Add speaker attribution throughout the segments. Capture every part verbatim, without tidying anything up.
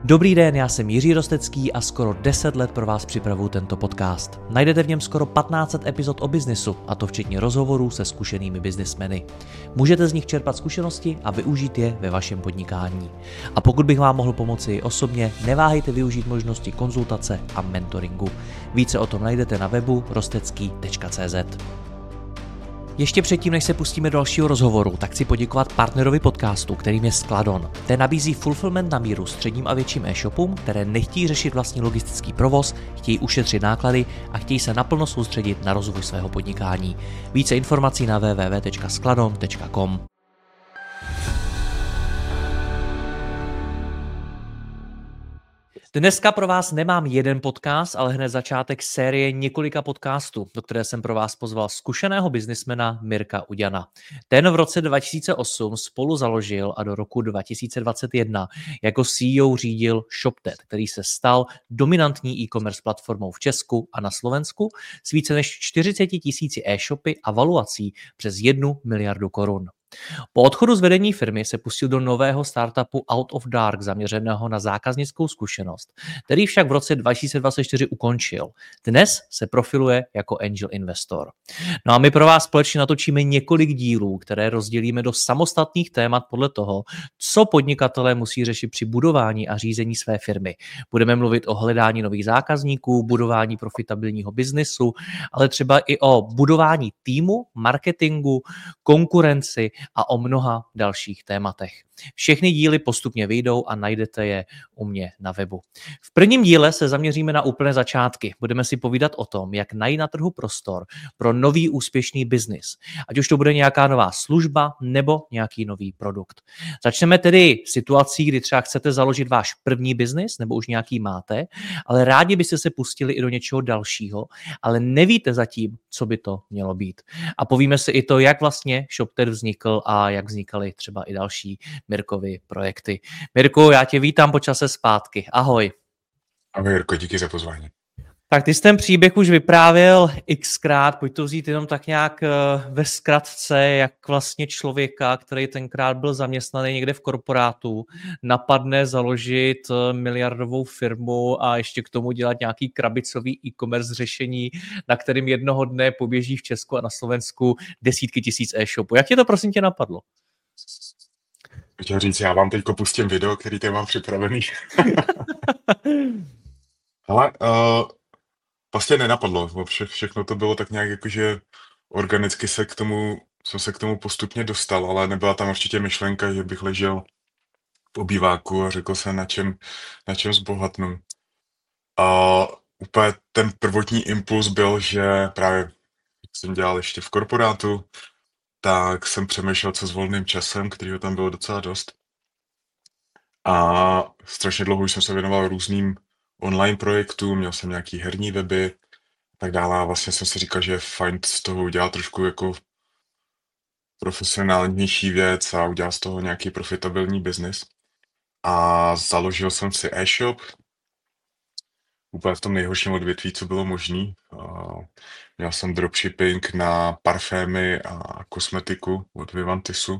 Speaker 1: Dobrý den, já jsem Jiří Rostecký a skoro deset let pro vás připravuju tento podcast. Najdete v něm skoro patnáct set epizod o biznesu, a to včetně rozhovorů se zkušenými biznismeny. Můžete z nich čerpat zkušenosti a využít je ve vašem podnikání. A pokud bych vám mohl pomoci i osobně, neváhejte využít možnosti konzultace a mentoringu. Více o tom najdete na webu rostecký tečka cé zet. Ještě předtím, než se pustíme do dalšího rozhovoru, tak chci poděkovat partnerovi podcastu, kterým je Skladon. Ten nabízí fulfillment na míru středním a větším e-shopům, které nechtějí řešit vlastní logistický provoz, chtějí ušetřit náklady a chtějí se naplno soustředit na rozvoj svého podnikání. Více informací na w w w tečka skladon tečka com. Dneska pro vás nemám jeden podcast, ale hned začátek série několika podcastů, do které jsem pro vás pozval zkušeného biznismena Mirka Uďana. Ten v roce dva tisíce osm spolu založil a do roku dva tisíce dvacet jedna jako C E O řídil ShopTet, který se stal dominantní e-commerce platformou v Česku a na Slovensku s více než čtyřicet tisíci e-shopy a valuací přes jednu miliardu korun. Po odchodu z vedení firmy se pustil do nového startupu Out of Dark zaměřeného na zákaznickou zkušenost, který však v roce dva tisíce dvacet čtyři ukončil. Dnes se profiluje jako angel investor. No a my pro vás společně natočíme několik dílů, které rozdělíme do samostatných témat podle toho, co podnikatelé musí řešit při budování a řízení své firmy. Budeme mluvit o hledání nových zákazníků, budování profitabilního biznesu, ale třeba i o budování týmu, marketingu, konkurenci a o mnoha dalších tématech. Všechny díly postupně vyjdou a najdete je u mě na webu. V prvním díle se zaměříme na úplné začátky. Budeme si povídat o tom, jak najít na trhu prostor pro nový úspěšný biznis. Ať už to bude nějaká nová služba nebo nějaký nový produkt. Začneme tedy situací, kdy třeba chcete založit váš první biznis nebo už nějaký máte, ale rádi byste se pustili i do něčeho dalšího, ale nevíte zatím, co by to mělo být. A povíme si i to, jak vlastně ShopTet vznikl a jak vznikaly třeba i další Mirkovy projekty. Mirku, já tě vítám po čase zpátky. Ahoj.
Speaker 2: Ahoj Jirko, díky za pozvání.
Speaker 1: Tak ty jsi ten příběh už vyprávěl xkrát, pojď to vzít jenom tak nějak ve zkratce, jak vlastně člověka, který tenkrát byl zaměstnaný někde v korporátu, napadne založit miliardovou firmu a ještě k tomu dělat nějaký krabicový e-commerce řešení, na kterým jednoho dne poběží v Česku a na Slovensku desítky tisíc e-shopů. Jak tě to prosím tě napadlo?
Speaker 2: Chtěl říct, já vám teďko pustím video, který tady mám připravený. Ale uh, vlastně nenapadlo. Vše, všechno to bylo tak nějak jakože organicky se k tomu, jsem se k tomu postupně dostal, ale nebyla tam určitě myšlenka, že bych ležel v obýváku a řekl se, na čem, na čem zbohatnu. A úplně ten prvotní impuls byl, že právě jak jsem dělal ještě v korporátu, tak jsem přemýšlel, co s volným časem, kterýho tam bylo docela dost. A strašně dlouho už jsem se věnoval různým online projektům, měl jsem nějaký herní weby a tak dále. A vlastně jsem si říkal, že je fajn z toho udělat trošku jako profesionálnější věc a udělat z toho nějaký profitabilní biznis. A založil jsem si e-shop, úplně v tom nejhorším odvětví, co bylo možný. Uh, měl jsem dropshipping na parfémy a kosmetiku od Vivantisu.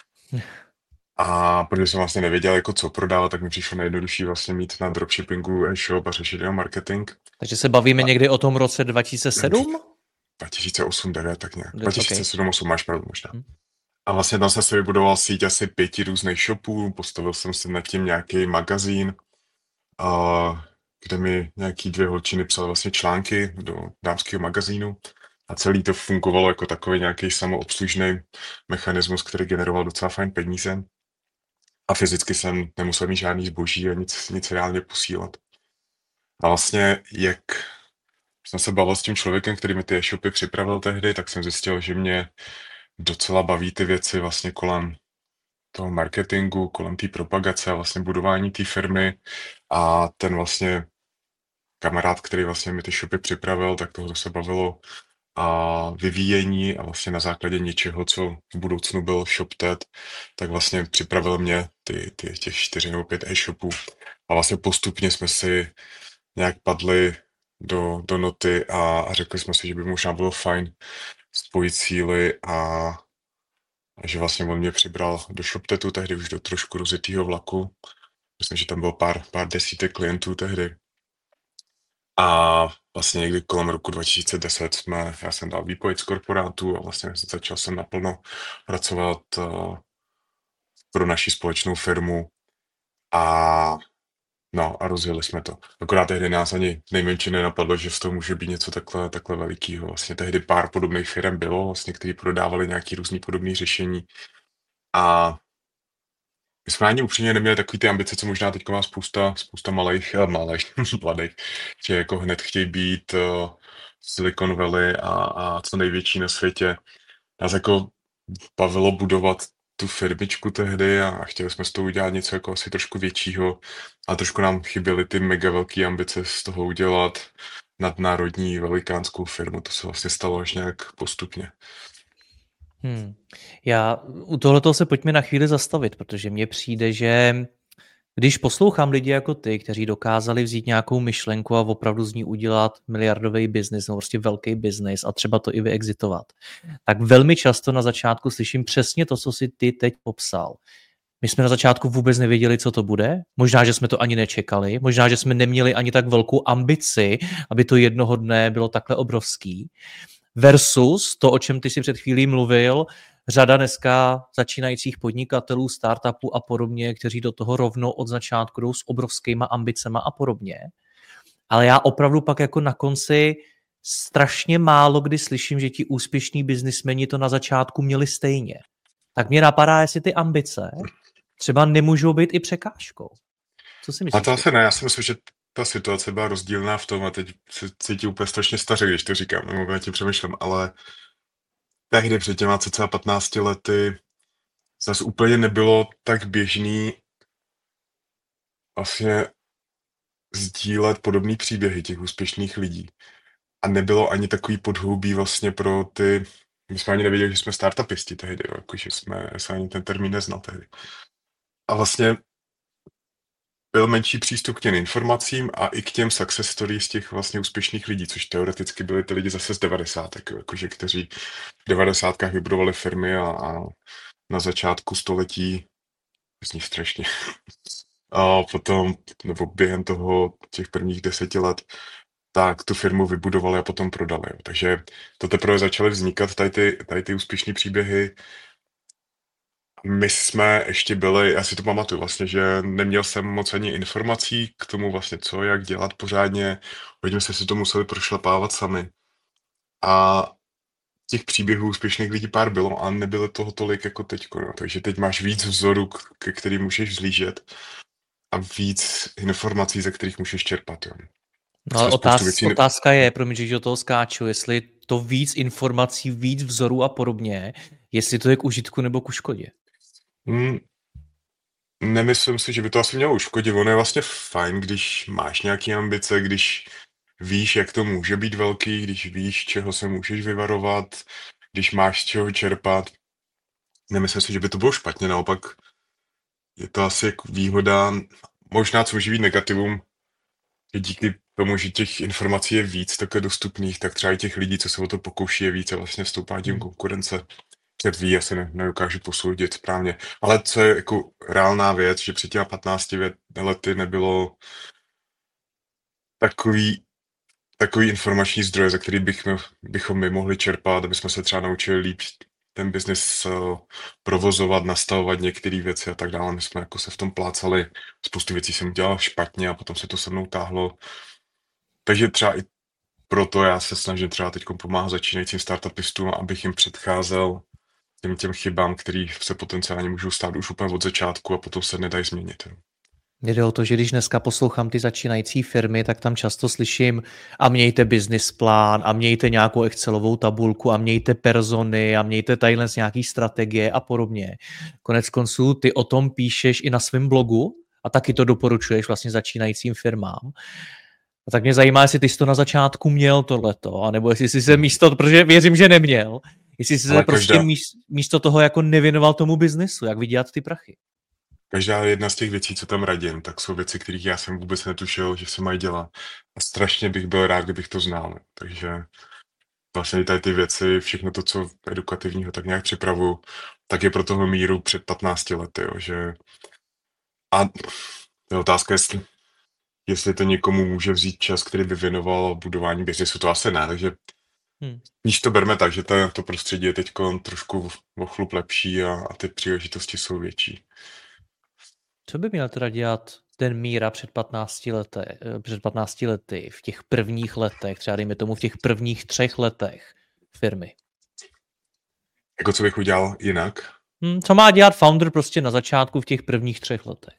Speaker 2: A protože jsem vlastně nevěděl, jako co prodávat, tak mi přišlo nejjednodušší vlastně mít na dropshippingu e-shop a řešit jeho marketing.
Speaker 1: Takže se bavíme a někdy o tom roce dva tisíce sedm?
Speaker 2: dva tisíce osm, devět, tak nějak.
Speaker 1: Okay.
Speaker 2: dva tisíce sedm, osm máš pravdu možná. Hmm. A vlastně tam jsem si vybudoval síť asi pěti různých shopů, postavil jsem si nad tím nějaký magazín, a kde mi nějaký dvě holčiny psaly vlastně články do dámského magazínu a celý to fungovalo jako takový nějaký samoobslužný mechanismus, který generoval docela fajn peníze a fyzicky jsem nemusel mít žádný zboží a nic, nic reálně posílat. A vlastně jak jsem se bavil s tím člověkem, který mi ty e-shopy připravil tehdy, tak jsem zjistil, že mě docela baví ty věci vlastně kolem toho marketingu, kolem té propagace a vlastně budování té firmy a ten vlastně kamarád, který vlastně mi ty shopy připravil, tak toho se bavilo a vyvíjení a vlastně na základě něčeho, co v budoucnu byl ShopTet, tak vlastně připravil mě ty, ty těch čtyři nebo pět e-shopů a vlastně postupně jsme si nějak padli do, do noty a, a řekli jsme si, že by možná bylo fajn spojit síly a, a že vlastně on mě přibral do ShopTetu, tehdy už do trošku rozjetýho vlaku, Myslím, že tam bylo pár, pár desítek klientů tehdy. A vlastně někdy kolem roku dva tisíce deset jsme, já jsem dal výpověď z korporátu a vlastně začal jsem naplno pracovat uh, pro naši společnou firmu a no a rozjeli jsme to. Akorát tehdy nás ani nejmenší nenapadlo, že z toho může být něco takhle, takhle velikého. Vlastně tehdy pár podobných firm bylo, vlastně, kteří prodávali nějaký různý podobný řešení. A my jsme ani upřímně neměli takový ty ambice, co možná teď má spousta, spousta malých, eh, malých, mladých, že jako hned chtějí být uh, Silicon Valley a, a co největší na světě. Nás jako bavilo budovat tu firmičku tehdy a chtěli jsme z toho udělat něco jako asi trošku většího a trošku nám chyběly ty mega velké ambice z toho udělat nadnárodní velikánskou firmu. To se vlastně stalo až nějak postupně.
Speaker 1: Hmm. Já u tohoto se pojďme na chvíli zastavit, protože mně přijde, že když poslouchám lidi jako ty, kteří dokázali vzít nějakou myšlenku a opravdu z ní udělat miliardový biznis, nebo prostě velký biznis a třeba to i vyexitovat, tak velmi často na začátku slyším přesně to, co si ty teď popsal. My jsme na začátku vůbec nevěděli, co to bude. Možná, že jsme to ani nečekali. Možná, že jsme neměli ani tak velkou ambici, aby to jednoho dne bylo takhle obrovský. Versus to, o čem ty si před chvílí mluvil, řada dneska začínajících podnikatelů, startupů a podobně, kteří do toho rovnou od začátku jdou s obrovskýma ambicema a podobně. Ale já opravdu pak jako na konci strašně málo kdy slyším, že ti úspěšní biznismeni to na začátku měli stejně. Tak mě napadá, jestli ty ambice třeba nemůžou být i překážkou. Co si myslíš?
Speaker 2: A to asi ne, já si myslím, že ta situace byla rozdílná v tom a teď se cítím úplně strašně staře, když to říkám, nebo tím přemýšlím, ale tehdy před těma cca patnácti lety zase úplně nebylo tak běžný vlastně sdílet podobné příběhy těch úspěšných lidí. A nebylo ani takový podhoubí vlastně pro ty, my jsme ani nevěděli, že jsme startupisti tehdy, jo, jako, že jsme, se ani ten termín neznal tehdy. A vlastně byl menší přístup k těm informacím a i k těm success stories těch vlastně úspěšných lidí, což teoreticky byli ty lidi zase z devadesátek, jo, jakože, kteří v devadesátkách vybudovali firmy a, a na začátku století, zní strašně, a potom, nebo během toho těch prvních deseti let, tak tu firmu vybudovali a potom prodali. Jo. Takže to teprve začaly vznikat tady ty, tady ty úspěšné příběhy. My jsme ještě byli, já si to pamatuju vlastně, že neměl jsem moc ani informací k tomu vlastně co, jak dělat pořádně. Hodně jsme si to museli prošlapávat sami. A těch příběhů úspěšných lidí pár bylo a nebylo toho tolik jako teďko. No. Takže teď máš víc vzorů, ke kterým můžeš vzlížet a víc informací, ze kterých můžeš čerpat. Jo.
Speaker 1: No ale otáz, otázka je, promiň, že do toho skáču, jestli to víc informací, víc vzorů a podobně, jestli to je k užitku nebo k škodě.
Speaker 2: Hmm, nemyslím si, že by to asi mělo uškodit. Ono je vlastně fajn, když máš nějaké ambice, když víš, jak to může být velký, když víš, čeho se můžeš vyvarovat, když máš z čeho čerpat. Nemyslím si, že by to bylo špatně, naopak je to asi jako výhoda, možná co může být negativum, že díky tomu, že těch informací je víc takhle dostupných, tak třeba i těch lidí, co se o to pokouší, je víc a vlastně vstoupá tím konkurence. Před ví, asi ne, nedokážu posoudit správně. Ale co je jako reálná věc, že před těma patnácti lety nebylo takový, takový informační zdroje, za který bychom, bychom my mohli čerpat, aby jsme se třeba naučili líp ten biznis uh, provozovat, nastavovat některé věci a tak dále. My jsme jako se v tom plácali, spoustu věcí jsem dělal špatně a potom se to se mnou táhlo. Takže třeba i proto já se snažím třeba teď pomáhat začínajícím startupistům, abych jim předcházel těm, těm chybám, které se potenciálně můžou stát už úplně od začátku a potom se nedají změnit.
Speaker 1: Jde o to, že když dneska poslouchám ty začínající firmy, tak tam často slyším a mějte business plán a mějte nějakou Excelovou tabulku a mějte persony a mějte tadyhle nějaký strategie a podobně. Konec konců ty o tom píšeš i na svém blogu a taky to doporučuješ vlastně začínajícím firmám. A tak mě zajímá, jestli ty jsi to na začátku měl tohleto, anebo jestli jsi se místo, protože věřím, že neměl, jestli jsi se prostě každá... místo toho jako nevěnoval tomu biznesu, jak vydělat ty prachy.
Speaker 2: Každá jedna z těch věcí, co tam radím, tak jsou věci, kterých já jsem vůbec netušil, že se mají dělat. A strašně bych byl rád, kdybych to znal. Takže vlastně tady ty věci, všechno to, co edukativního tak nějak připravuju, tak je pro toho míru před patnácti lety. Jo, že... A To je otázka, jestli, jestli to někomu může vzít čas, který by věnoval budování biznesu, to asi ne, takže
Speaker 1: Hmm.
Speaker 2: níž to berme tak, že to, to prostředí je teď trošku o chlup lepší a, a ty příležitosti jsou větší.
Speaker 1: Co by měl teda dělat ten Míra před patnácti lety, před patnácti lety, v těch prvních letech, třeba dejme tomu v těch prvních třech letech firmy?
Speaker 2: Jako co bych udělal jinak?
Speaker 1: Hmm, co má dělat founder prostě na začátku v těch prvních třech letech?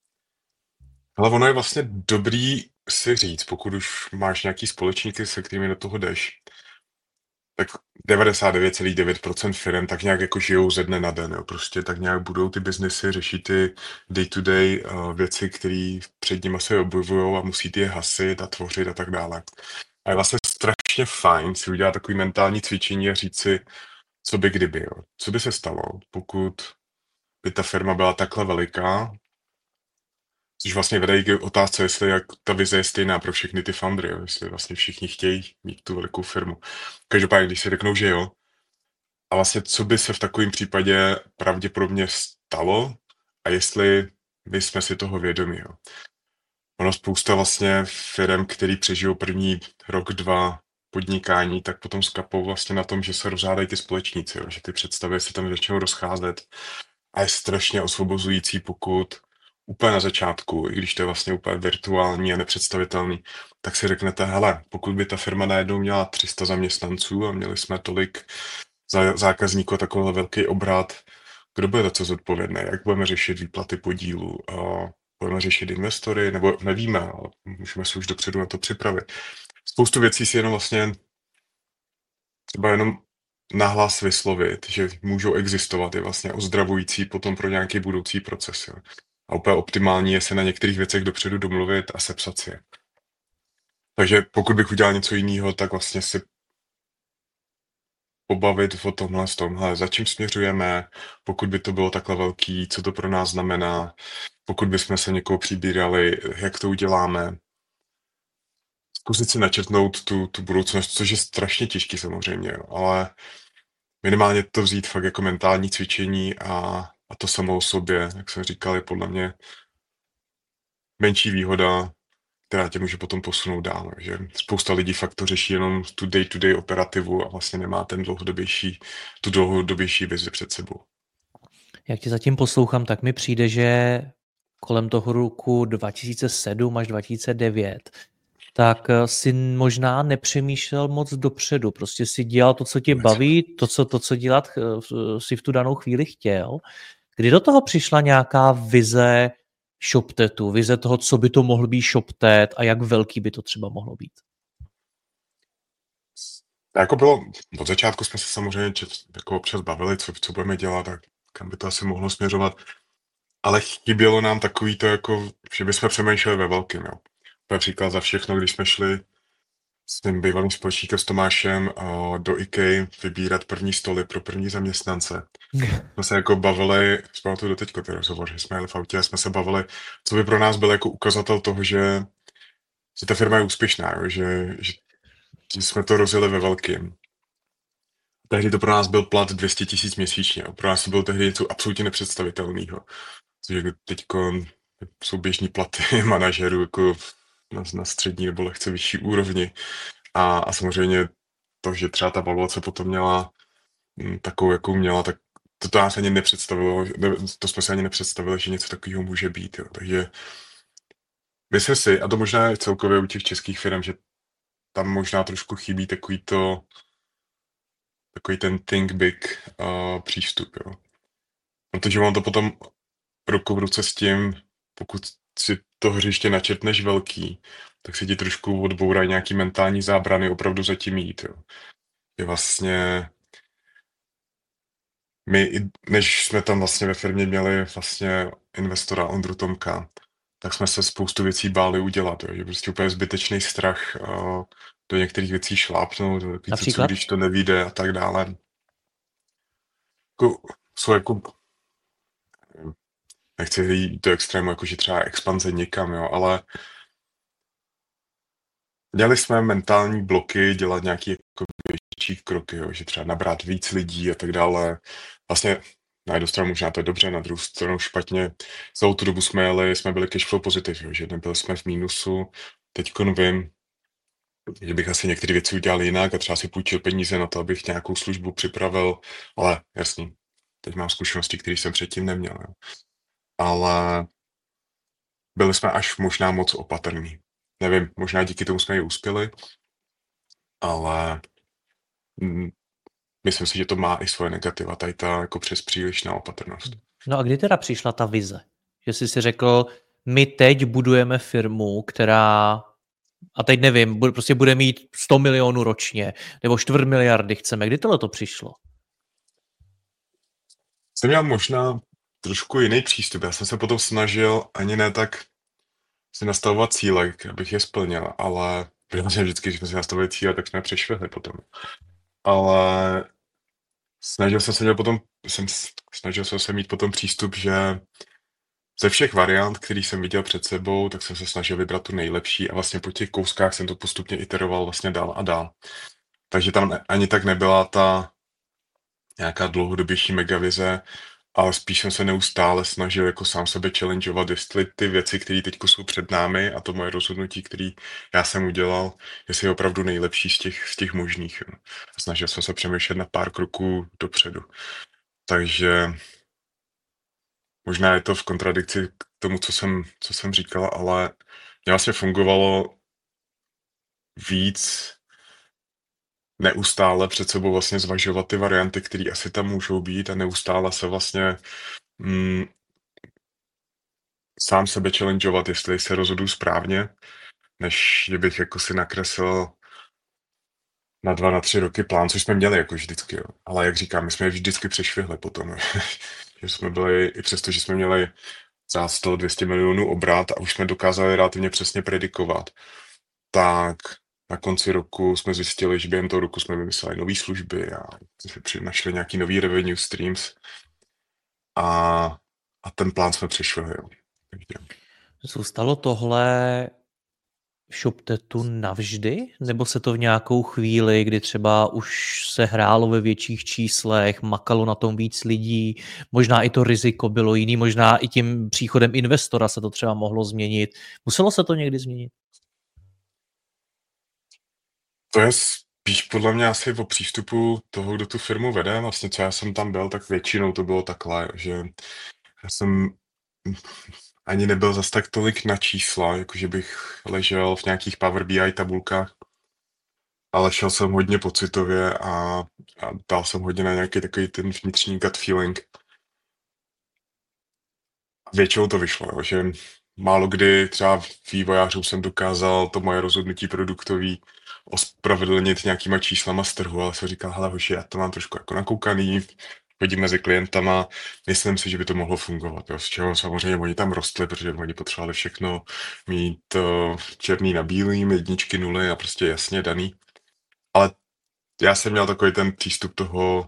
Speaker 2: Ale ono je vlastně dobrý si říct, pokud už máš nějaký společníky, se kterými do toho jdeš, tak devadesát devět celá devět procent firm tak nějak jako žijou ze dne na den. Jo. Prostě tak nějak budou ty biznesy, řešit ty day-to-day uh, věci, které před nimi se objevují a musí ty je hasit a tvořit a tak dále. A je vlastně strašně fajn si udělat takový mentální cvičení a říct si, co by kdyby. Jo. Co by se stalo, pokud by ta firma byla takhle veliká, což vlastně vede i k otázce, jestli jak ta vize je stejná pro všechny ty foundry, jo? Jestli vlastně všichni chtějí mít tu velikou firmu. Každopádně, když si řeknou, že jo, a vlastně co by se v takovém případě pravděpodobně stalo a jestli my jsme si toho vědomí. Jo? Ono spousta vlastně firm, který přežijou první rok, dva podnikání, tak potom skapou vlastně na tom, že se rozhádají ty společníci, jo? Že ty představy se tam začnou rozcházet a je strašně osvobozující, pokud úplně na začátku, i když to je vlastně úplně virtuální a nepředstavitelný, tak si řeknete, hele, pokud by ta firma najednou měla tři sta zaměstnanců a měli jsme tolik zákazníků a takový velký obrat, kdo bude za co zodpovědný, jak budeme řešit výplaty podílů, a budeme řešit investory, nebo nevíme, ale můžeme se už dopředu na to připravit. Spoustu věcí si jenom vlastně třeba jenom nahlas vyslovit, že můžou existovat, je vlastně ozdravující potom pro nějaký budoucí proces. Jo. A úplně optimální je se na některých věcech dopředu domluvit a sepsat si je. Takže pokud bych udělal něco jiného, tak vlastně si pobavit o tomhle, s tomhle, za čím směřujeme, pokud by to bylo takhle velký, co to pro nás znamená, pokud bychom se někoho přibírali, jak to uděláme. Zkusit si načrtnout tu, tu budoucnost, což je strašně těžký samozřejmě, jo, ale minimálně to vzít fakt jako mentální cvičení a, a to samo o sobě, jak jsem říkal, je podle mě menší výhoda, která tě může potom posunout dál. Že spousta lidí fakt to řeší jenom tu day-to-day operativu a vlastně nemá ten dlouhodobější, tu dlouhodobější vizi před sebou.
Speaker 1: Jak tě zatím poslouchám, tak mi přijde, že kolem toho roku dva tisíce sedm až dva tisíce devět tak si možná nepřemýšlel moc dopředu. Prostě si dělal to, co tě baví, to, co, to, co dělat si v tu danou chvíli chtěl. Kdy do toho přišla nějaká vize ShopTetu, vize toho, co by to mohl být ShopTet a jak velký by to třeba mohlo být?
Speaker 2: Jako bylo, od začátku jsme se samozřejmě jako občas bavili, co, co budeme dělat a kam by to asi mohlo směřovat. Ale chybělo nám takový to, jako, že bychom přemýšleli ve velkým. Jo. Například za všechno, když jsme šli s tím bývalým společníkem s Tomášem uh, do IKEA vybírat první stoly pro první zaměstnance. Jsme se jako bavili, zpamatuju do teďko ty rozhovor, že jsme jeli v autě a jsme se bavili, co by pro nás byl jako ukazatel toho, že, že ta firma je úspěšná, jo, že, že, že jsme to rozjeli ve velkým. Tehdy to pro nás byl plat dvě stě tisíc měsíčně. Jo. Pro nás to bylo tehdy něco absolutně nepředstavitelného. Což teďko jsou běžní platy manažerů jako na, na střední nebo lehce vyšší úrovni. A, a samozřejmě to, že třeba ta valuace potom měla m, takovou, jakou měla, tak to, to nás ani nepředstavilo, ne, to jsme si ani nepředstavili, že něco takového může být. Jo. Takže myslím si, a to možná je celkově u těch českých firm, že tam možná trošku chybí takový to, takový ten think big uh, přístup. Jo. Protože on to potom ruku v ruce s tím, pokud si to hřiště načrtneš velký, tak se ti trošku odbourají nějaký mentální zábrany opravdu za tím jít. Jo. Je vlastně my, než jsme tam vlastně ve firmě měli vlastně investora Ondru Tomka, tak jsme se spoustu věcí báli udělat, jo. Že prostě úplně zbytečný strach uh, do některých věcí šlápnout, co, co když to nevyjde a tak dále. Jako, jsou jako nechci jít do extrému, jakože třeba expanze někam, jo, ale dělali jsme mentální bloky, dělat nějaké jako větší kroky, jo, že třeba nabrat víc lidí a tak dále. Vlastně na jednu stranu možná to je dobře, na druhou stranu špatně. Celou tu dobu jsme jeli, jsme byli cashflow pozitiv, jo, že nebyli jsme v mínusu. Teďkon vím, že bych asi některé věci udělal jinak a třeba si půjčil peníze na to, abych nějakou službu připravil, ale jasný, teď mám zkušenosti, které jsem předtím neměl. Jo. Ale byli jsme až možná moc opatrní. Nevím, možná díky tomu jsme i uspěli, ale mm, myslím si, že to má i svoje negativa, tady ta jako přes přílišná opatrnost.
Speaker 1: No a kdy teda přišla ta vize? Že jsi si řekl, my teď budujeme firmu, která, a teď nevím, bude, prostě bude mít sto milionů ročně, nebo čtvrt miliardy chceme. Kdy tohle to přišlo?
Speaker 2: Jsem měl možná trošku jiný přístup. Já jsem se potom snažil ani ne tak si nastavovat cíle, abych je splnil, ale protože vždycky, když jsme si nastavili cíle, tak jsme je přešvihli potom. Ale snažil jsem se měl potom, jsem, snažil jsem se mít potom přístup, že ze všech variant, který jsem viděl před sebou, tak jsem se snažil vybrat tu nejlepší a vlastně po těch kouskách jsem to postupně iteroval vlastně dál a dál. Takže tam ani tak nebyla ta nějaká dlouhodobější megavize, ale spíš jsem se neustále snažil jako sám sebe challengeovat, jestli ty věci, které teď jsou před námi a to moje rozhodnutí, které já jsem udělal, jestli je opravdu nejlepší z těch, z těch možných. Jo. A snažil jsem se přemýšlet na pár kroků dopředu. Takže možná je to v kontradikci k tomu, co jsem, co jsem říkala, ale mě vlastně fungovalo víc neustále před sebou vlastně zvažovat ty varianty, které asi tam můžou být a neustále se vlastně mm, sám sebe challengeovat, jestli se rozhodu správně, než že bych jako si nakreslil na dva, na tři roky plán, což jsme měli jako vždycky, jo. Ale jak říkám, my jsme je vždycky přešvihli potom, že jsme byli, i přesto, že jsme měli za sto dvě stě milionů obrat a už jsme dokázali relativně přesně predikovat, tak na konci roku jsme zjistili, že během toho roku jsme vymysleli nové služby a našli nějaký nový revenue streams a, a ten plán jsme přešvihli, jo.
Speaker 1: Zůstalo tohle v ShopTetu navždy? Nebo se to v nějakou chvíli, kdy třeba už se hrálo ve větších číslech, makalo na tom víc lidí, možná i to riziko bylo jiný, možná i tím příchodem investora se to třeba mohlo změnit. Muselo se to někdy změnit?
Speaker 2: To je spíš podle mě asi o přístupu toho, kdo tu firmu vede. Vlastně, co já jsem tam byl, tak většinou to bylo takhle, že já jsem ani nebyl zas tak tolik na čísla, jakože bych ležel v nějakých Power B I tabulkách, ale šel jsem hodně pocitově a, a dal jsem hodně na nějaký takový ten vnitřní gut feeling. Většinou to vyšlo, jo, že málo kdy třeba vývojářům jsem dokázal to moje rozhodnutí produktový ospravedlnit nějakýma číslama z trhu, ale jsem říkal, hele hoši, já to mám trošku jako nakoukaný, chodím mezi klientama, myslím si, že by to mohlo fungovat, jo, z čeho samozřejmě oni tam rostli, protože oni potřebovali všechno mít uh, černý na bílým, jedničky, nuly a prostě jasně daný. Ale já jsem měl takový ten přístup toho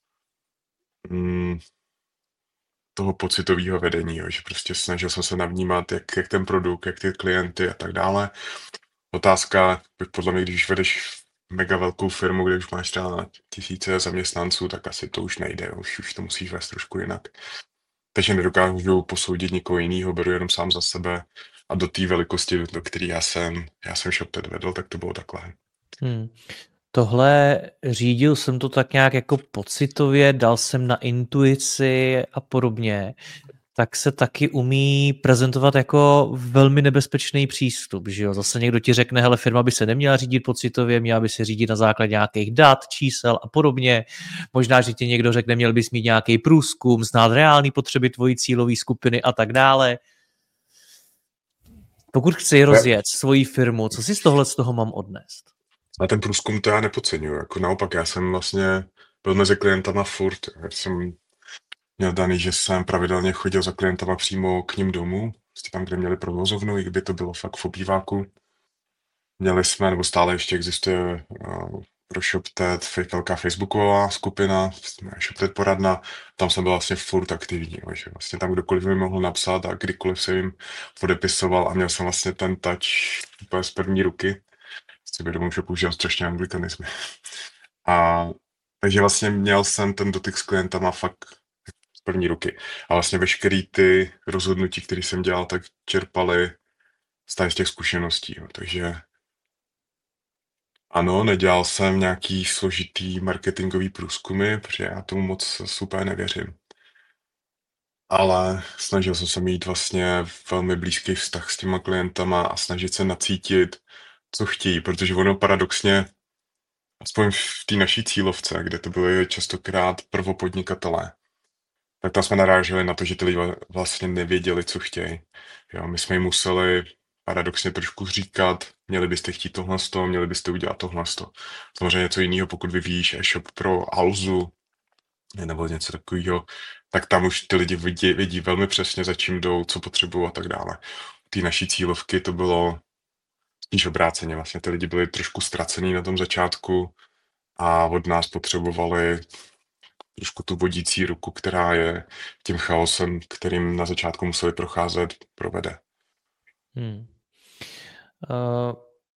Speaker 2: mm, toho pocitového vedení, jo, že prostě snažil jsem se navnímat, jak, jak ten produkt, jak ty klienty a tak dále. Otázka, podle mě, když vedeš mega velkou firmu, kde už máš třeba tisíce zaměstnanců, tak asi to už nejde, jo, už, už to musíš vést trošku jinak. Takže nedokážu posoudit nikoho jiného, beru jenom sám za sebe a do té velikosti, do které já jsem, já jsem ShopTet vedl, tak to bylo takhle.
Speaker 1: Hmm. Tohle řídil jsem to tak nějak jako pocitově, dal jsem na intuici a podobně, tak se taky umí prezentovat jako velmi nebezpečný přístup, že jo? Zase někdo ti řekne, hele, firma by se neměla řídit pocitově, měla by se řídit na základě nějakých dat, čísel a podobně. Možná, že ti někdo řekne, měl bys mít nějaký průzkum, znát reální potřeby tvojí cílové skupiny a tak dále. Pokud chci rozjet svoji firmu, co si z tohle z toho mám odnést?
Speaker 2: Na ten průzkum to já nepodceňuji, jako naopak, já jsem vlastně byl mezi klientama furt, já jsem měl daný, že jsem pravidelně chodil za klientama přímo k ním domů, prostě tam, kde měli provozovnu, i kdyby to bylo fakt v obýváku. Měli jsme, nebo stále ještě existuje uh, pro ShopTet velká facebooková skupina, ShopTet poradna, tam jsem byl vlastně furt aktivní, že vlastně tam kdokoliv mi mohl napsat a kdykoliv jsem jim podepisoval a měl jsem vlastně ten touch úplně z první ruky. Si vědomím, že používám strašně anglikanizmy. A takže vlastně měl jsem ten dotyk s klientama fakt z první ruky. A vlastně veškerý ty rozhodnutí, které jsem dělal, tak čerpali z těch zkušeností. Jo. Takže ano, nedělal jsem nějaký složitý marketingový průzkumy, protože já tomu moc super nevěřím. Ale snažil jsem se mít vlastně velmi blízký vztah s těma klientama a snažit se nacítit, co chtějí, protože ono paradoxně, aspoň v té naší cílovce, kde to byly častokrát prvopodnikatelé, tak tam jsme naráželi na to, že ty lidi vlastně nevěděli, co chtějí. Jo, my jsme jim museli paradoxně trošku říkat, měli byste chtít tohle, měli byste udělat tohle. Samozřejmě něco jiného, pokud vyvíjíš e-shop pro Alzu nebo něco takového, tak tam už ty lidi vědí, vědí velmi přesně, za čím jdou, co potřebují a tak dále. U té naší cílovky to bylo spíš obráceně. Vlastně ty lidi byli trošku ztracený na tom začátku a od nás potřebovali trošku tu vodící ruku, která je tím chaosem, kterým na začátku museli procházet, provede.
Speaker 1: Hmm. Uh,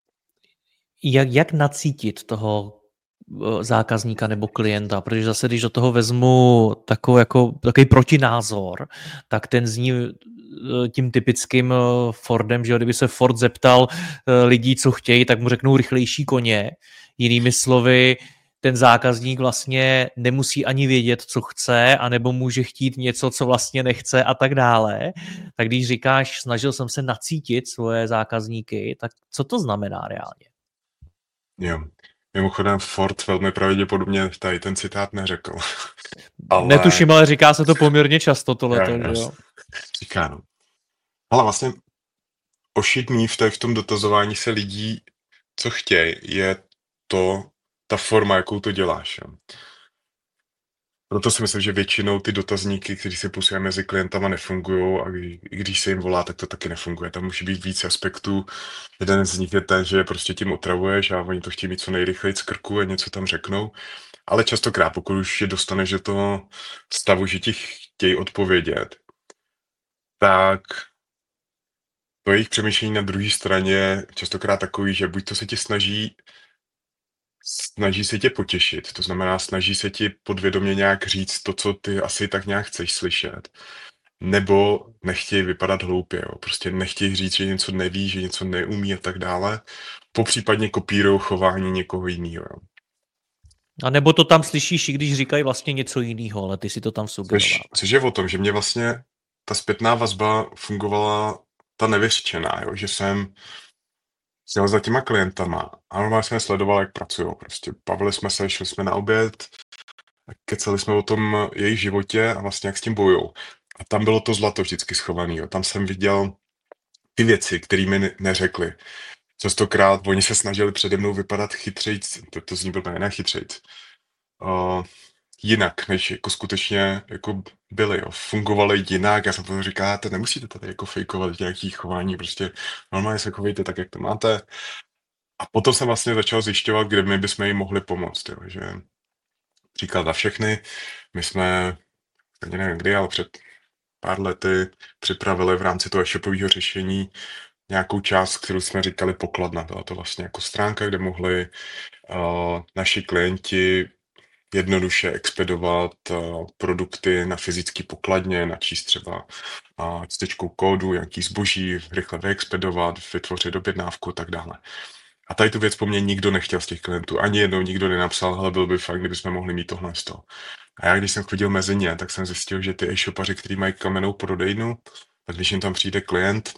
Speaker 1: jak, jak nacítit toho zákazníka nebo klienta, protože zase, když do toho vezmu takový, jako, takový protinázor, tak ten zní tím typickým Fordem, že kdyby se Ford zeptal lidí, co chtějí, tak mu řeknou rychlejší koně. Jinými slovy, ten zákazník vlastně nemusí ani vědět, co chce, anebo může chtít něco, co vlastně nechce a tak dále. Tak když říkáš, snažil jsem se nacítit svoje zákazníky, tak co to znamená reálně?
Speaker 2: Jo. Mimochodem Ford velmi pravděpodobně tady ten citát neřekl. Ale...
Speaker 1: Netuším, ale říká se to poměrně často tohleto,
Speaker 2: jo,
Speaker 1: že jo?
Speaker 2: Říká, no. Ale vlastně ošidný v, té, v tom dotazování se lidí, co chtějí, je to, ta forma, jakou to děláš. Jo. Proto si myslím, že většinou ty dotazníky, kteří se posílají mezi klientama, nefungují a i když se jim volá, tak to taky nefunguje. Tam musí být víc aspektů. Jeden z nich je ten, že prostě tím otravuješ a oni to chtějí mít co nejrychleji z krku a něco tam řeknou. Ale častokrát, pokud už je dostaneš do toho stavu, že ti chtějí odpovědět, tak to jejich přemýšlení na druhé straně je častokrát takový, že buď to se ti snaží snaží se tě potěšit, to znamená snaží se ti podvědomě nějak říct to, co ty asi tak nějak chceš slyšet, nebo nechtějí vypadat hloupě, jo. Prostě nechtějí říct, že něco neví, že něco neumí a tak dále, popřípadně kopírují chování někoho jiného.
Speaker 1: A nebo to tam slyšíš, i když říkají vlastně něco jiného, ale ty si to tam sugeroval.
Speaker 2: Což je o tom, že mě vlastně ta zpětná vazba fungovala ta nevyřčená, jo, že jsem jel za těma klientama a normálně jsme sledovali, jak pracují. Prostě bavili jsme se, šli jsme na oběd, kecali jsme o tom jejich životě a vlastně jak s tím bojujou. A tam bylo to zlato vždycky schované. Jo. Tam jsem viděl ty věci, které mi neřekli. Častokrát oni se snažili přede mnou vypadat chytřejc, to, to zní blbě, ne chytřejc, uh, jinak, než jako skutečně jako byli, jo. Fungovali jinak, já jsem potom říkal, to nemusíte tady jako fejkovat nějaký chování, prostě normálně se chovejte tak, jak to máte. A potom jsem vlastně začal zjišťovat, kde my bychom jim mohli pomoct, jo, že příklad za všechny, my jsme, ani nevím kdy, ale před pár lety připravili v rámci toho e-shopového řešení nějakou část, kterou jsme říkali pokladna. Byla to vlastně jako stránka, kde mohli uh, naši klienti jednoduše expedovat uh, produkty na fyzické pokladně, načíst třeba uh, čtečkou kódu, nějaký zboží, rychle vyexpedovat, vytvořit objednávku a tak dále. A tady tu věc po mně nikdo nechtěl z těch klientů. Ani jednou nikdo nenapsal, hele, byl by fajn, kdybychom mohli mít tohle z toho. A já, když jsem chodil mezi ně, tak jsem zjistil, že ty e-shopaři, kteří mají kamennou prodejnu, tak když jim tam přijde klient,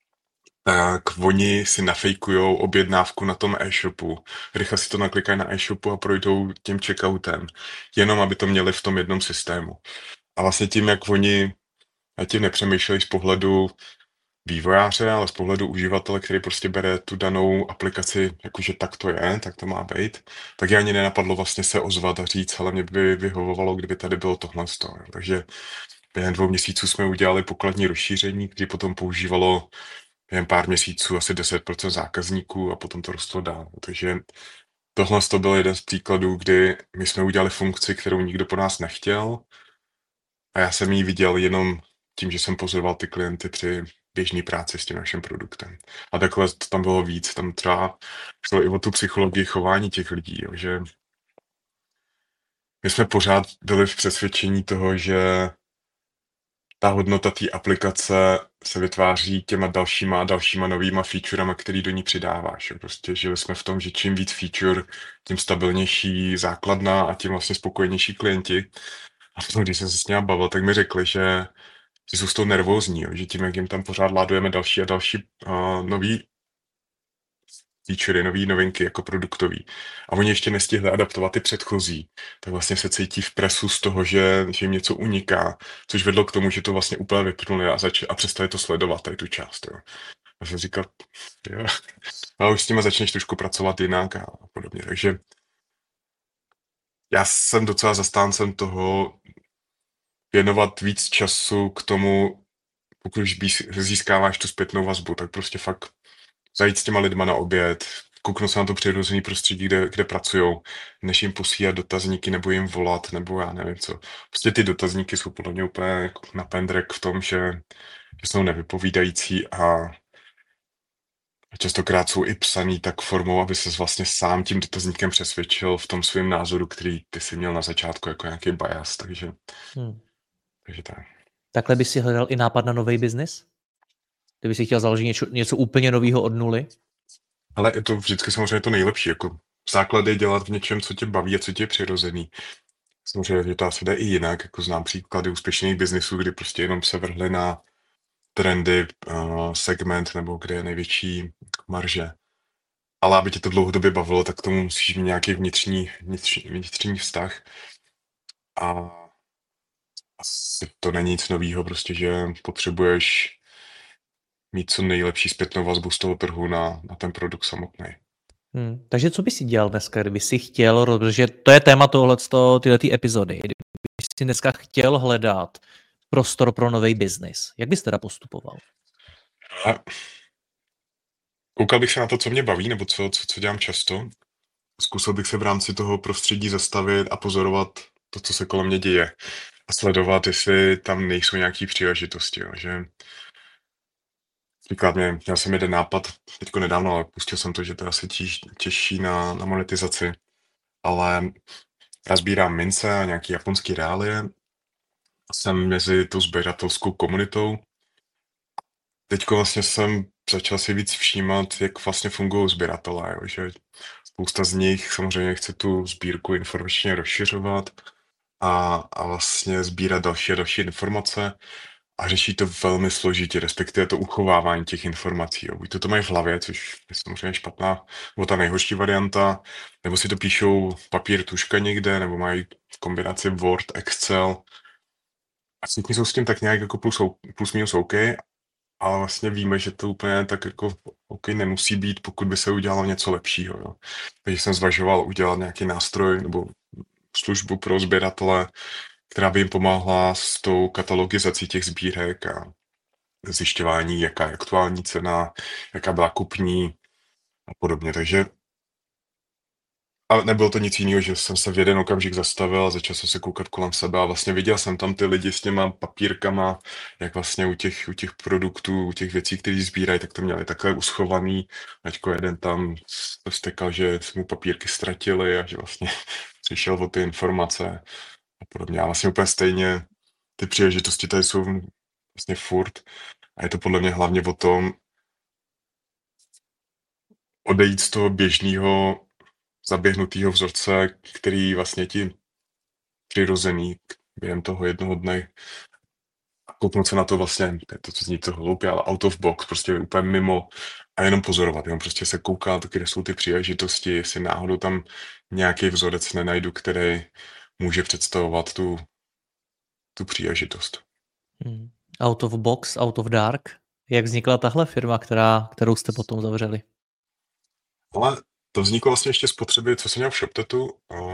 Speaker 2: tak oni si nafejkujou objednávku na tom e-shopu. Rychle si to naklikají na e-shopu a projdou tím checkoutem, jenom aby to měli v tom jednom systému. A vlastně tím, jak oni tím nepřemýšlejí z pohledu vývojáře, ale z pohledu uživatele, který prostě bere tu danou aplikaci, jakože tak to je, tak to má být, tak je ani nenapadlo vlastně se ozvat a říct, ale mě by vyhovovalo, kdyby tady bylo tohle z toho. Takže během dvou měsíců jsme udělali pokladní rozšíření, který potom používalo během pár měsíců asi deset procent zákazníků a potom to rostlo dál. Takže tohle to byl jeden z příkladů, kdy my jsme udělali funkci, kterou nikdo po nás nechtěl a já jsem ji viděl jenom tím, že jsem pozoroval ty klienty při běžné práci s tím naším produktem. A takhle to tam bylo víc. Tam třeba šlo i o tu psychologii chování těch lidí, jo, že my jsme pořád byli v přesvědčení toho, že ta hodnota té aplikace se vytváří těma dalšíma a dalšíma novýma featurema, který do ní přidáváš. Jo. Prostě žili jsme v tom, že čím víc feature, tím stabilnější základna a tím vlastně spokojenější klienti. A potom, když jsem se s nimi bavil, tak mi řekli, že, že jsou z toho nervózní, jo. Že tím, jak jim tam pořád ládujeme další a další uh, nový featurey, nový novinky jako produktový. A oni ještě nestihli adaptovat ty předchozí, tak vlastně se cítí v presu z toho, že, že jim něco uniká, což vedlo k tomu, že to vlastně úplně vypnuli a, zač- a přestali to sledovat, tady tu část. Jo. A jsem říkal, jo, a už s nimi začneš trošku pracovat jinak a podobně. Takže já jsem docela zastáncem toho věnovat víc času k tomu, pokud už získáváš tu zpětnou vazbu, tak prostě fakt zajít s těma lidma na oběd, kouknout se na to přirozené prostředí, kde, kde pracují, než jim posílat dotazníky nebo jim volat, nebo já nevím co. Prostě ty dotazníky jsou podle mě úplně jako na pendrek v tom, že, že jsou nevypovídající a častokrát jsou i psaný tak formou, aby ses vlastně sám tím dotazníkem přesvědčil v tom svém názoru, který ty si měl na začátku jako nějaký bias, takže,
Speaker 1: Hmm.
Speaker 2: takže tak.
Speaker 1: Takhle by si hledal i nápad na nový biznis? Kdyby si chtěl založit něco, něco úplně nového od nuly?
Speaker 2: Ale je to vždycky samozřejmě to nejlepší, jako základ je dělat v něčem, co tě baví a co tě je přirozený. Samozřejmě, že to asi jde i jinak, jako znám příklady úspěšných biznisů, kdy prostě jenom se vrhli na trendy, uh, segment, nebo kde je největší marže. Ale aby tě to dlouhodobě bavilo, tak k tomu musíš mít nějaký vnitřní, vnitřní, vnitřní vztah. A asi to není nic nového, prostě, že potřebuješ mít co nejlepší zpětnou vazbu z toho trhu na, na ten produkt samotný.
Speaker 1: Hmm. Takže co by si dělal dneska, kdyby si chtěl, protože to je téma tohleto, tyhle epizody, kdyby si dneska chtěl hledat prostor pro nový biznis, jak bys teda postupoval?
Speaker 2: A koukal bych se na to, co mě baví, nebo co, co, co dělám často. Zkusil bych se v rámci toho prostředí zastavit a pozorovat to, co se kolem mě děje. A sledovat, jestli tam nejsou nějaké příležitosti. Jo. Že příklad mě, měl jsem jeden nápad, teďko nedávno, ale pustil jsem to, že to je asi těž, těžší na, na monetizaci. Ale já sbírám mince a nějaký japonský reálie. Jsem mezi tou sběratelskou komunitou. Teďko vlastně jsem začal si víc všímat, jak vlastně fungují sběratelé, jo, že spousta z nich samozřejmě chce tu sbírku informačně rozšiřovat a, a vlastně sbírat další a další informace a řeší to velmi složitě, respektive to uchovávání těch informací. Jo. Buď to, to mají v hlavě, což je samozřejmě špatná, nebo ta nejhorší varianta, nebo si to píšou papír, tuška někde, nebo mají kombinaci Word, Excel. A všichni jsou s tím tak nějak jako plus, plus minus OK, ale vlastně víme, že to úplně tak jako OK nemusí být, pokud by se udělalo něco lepšího. Jo. Takže jsem zvažoval udělat nějaký nástroj nebo službu pro sběratele, která by jim pomáhla s tou katalogizací těch sbírek a zjišťování, jaká je aktuální cena, jaká byla kupní a podobně. Takže ale nebylo to nic jiného, že jsem se v jeden okamžik zastavil a začal jsem se koukat kolem sebe a vlastně viděl jsem tam ty lidi s těma papírkama, jak vlastně u těch, u těch produktů, u těch věcí, které sbírají, tak to měli takhle uschovaný. Ačko jeden tam stekal, že mu papírky ztratili a že vlastně přišel o ty informace a podobně. A vlastně úplně stejně ty příležitosti tady jsou vlastně furt a je to podle mě hlavně o tom odejít z toho běžného zaběhnutého vzorce, který vlastně ti přirozený během toho jednoho dne a kouknout se na to vlastně, to, co zní to hloupě, ale out of box, prostě úplně mimo a jenom pozorovat, jenom prostě se koukat, kde jsou ty příležitosti, jestli náhodou tam nějaký vzorec nenajdu, který může představovat tu, tu příležitost.
Speaker 1: Hmm. Out of box, out of dark. Jak vznikla tahle firma, která, kterou jste potom zavřeli?
Speaker 2: Ale to vzniklo vlastně ještě z potřeby, co jsem měl v ShopTetu.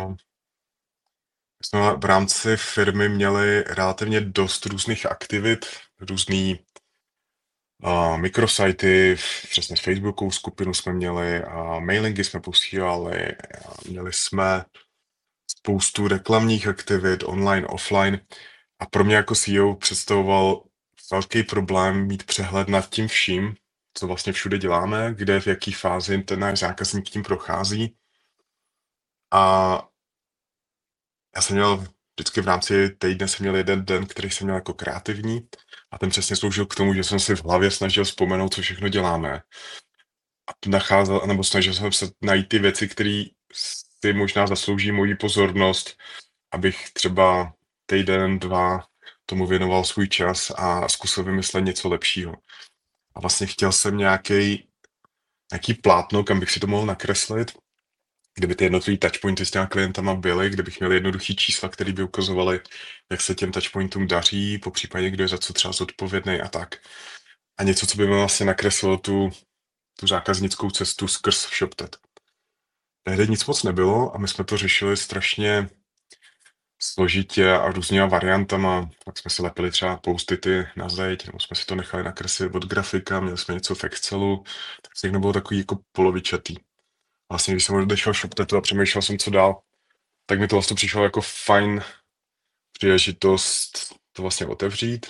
Speaker 2: Jsme v rámci firmy měli relativně dost různých aktivit, různý uh, mikrosajty, přesně s Facebookovou skupinu jsme měli, a mailingy jsme posílali, a měli jsme spoustu reklamních aktivit, online, offline. A pro mě jako C E O představoval velký problém mít přehled nad tím vším, co vlastně všude děláme, kde v jaký fázi ten náš zákazník tím prochází. A já jsem měl vždycky v rámci týdne jsem měl jeden den, který jsem měl jako kreativní a ten přesně sloužil k tomu, že jsem si v hlavě snažil vzpomenout, co všechno děláme. A nacházel, nebo snažil jsem se najít ty věci, které si možná zaslouží moji pozornost, abych třeba týden, dva tomu věnoval svůj čas a zkusil vymyslet něco lepšího. A vlastně chtěl jsem nějaký nějaký plátno, kam bych si to mohl nakreslit, kdyby ty jednotlivý touchpointy s těma klientama byly, kdybych měl jednoduchý čísla, které by ukazovaly, jak se těm touchpointům daří, po případě, kdo je za co třeba zodpovědný a tak. A něco, co by mi vlastně nakreslilo tu, tu zákaznickou cestu skrz ShopTet. Tehdy nic moc nebylo a my jsme to řešili strašně složitě a různýma variantama. Tak jsme si lepili třeba post-ity na zeď, nebo jsme si to nechali nakreslit od grafika, měli jsme něco v Excelu, tak všechno bylo takový jako polovičatý. Vlastně, když jsem odešel ShopTetu a přemýšlel jsem, co dál, tak mi to vlastně přišlo jako fajn příležitost to vlastně otevřít.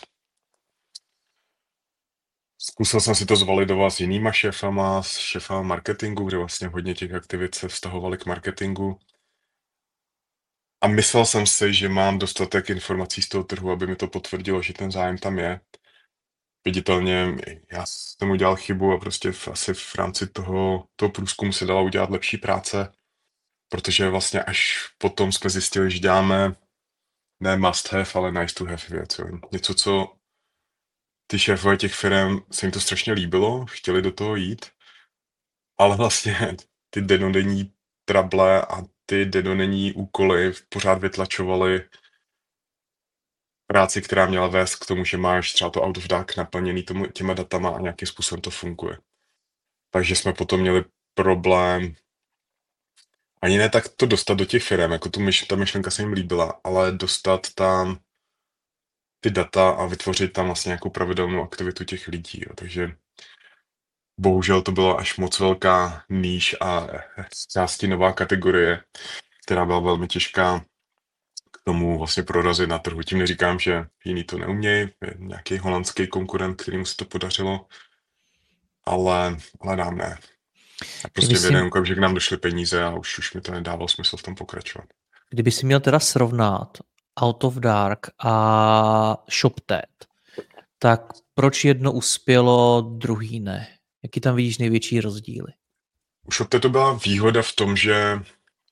Speaker 2: Zkusil jsem si to zvalidovat s jinýma šéfama, s šéfama marketingu, kde vlastně hodně těch aktivit se vztahovaly k marketingu. A myslel jsem si, že mám dostatek informací z toho trhu, aby mi to potvrdilo, že ten zájem tam je. Viditelně já jsem udělal chybu a prostě v, asi v rámci toho, toho průzkumu se dala udělat lepší práce, protože vlastně až potom jsme zjistili, že děláme ne must have, ale nice to have věc. Jo. Něco, co ty šéfové těch firm, se jim to strašně líbilo, chtěli do toho jít, ale vlastně ty denodenní trable a ty denodenní úkoly pořád vytlačovaly práci, která měla vést k tomu, že máš třeba to out of dark naplněný tomu, těma datama a nějakým způsobem to funguje. Takže jsme potom měli problém ani ne tak to dostat do těch firm, jako tu myš, ta myšlenka se jim líbila, ale dostat tam ty data a vytvořit tam vlastně nějakou pravidelnou aktivitu těch lidí. Jo. Takže bohužel to byla až moc velká níž a z části nová kategorie, která byla velmi těžká k tomu vlastně prorazit na trhu. Tím neříkám, že jiný to neumějí, je nějaký holandský konkurent, kterýmu se to podařilo, ale, ale nám ne. A prostě v jeden okamžik nám došly peníze a už, už mi to nedávalo smysl v tom pokračovat.
Speaker 1: Kdyby si měl teda srovnat Out of Dark a ShopTet, tak proč jedno uspělo, druhý ne? Jaký tam vidíš největší rozdíly?
Speaker 2: U ShopTetu byla výhoda v tom, že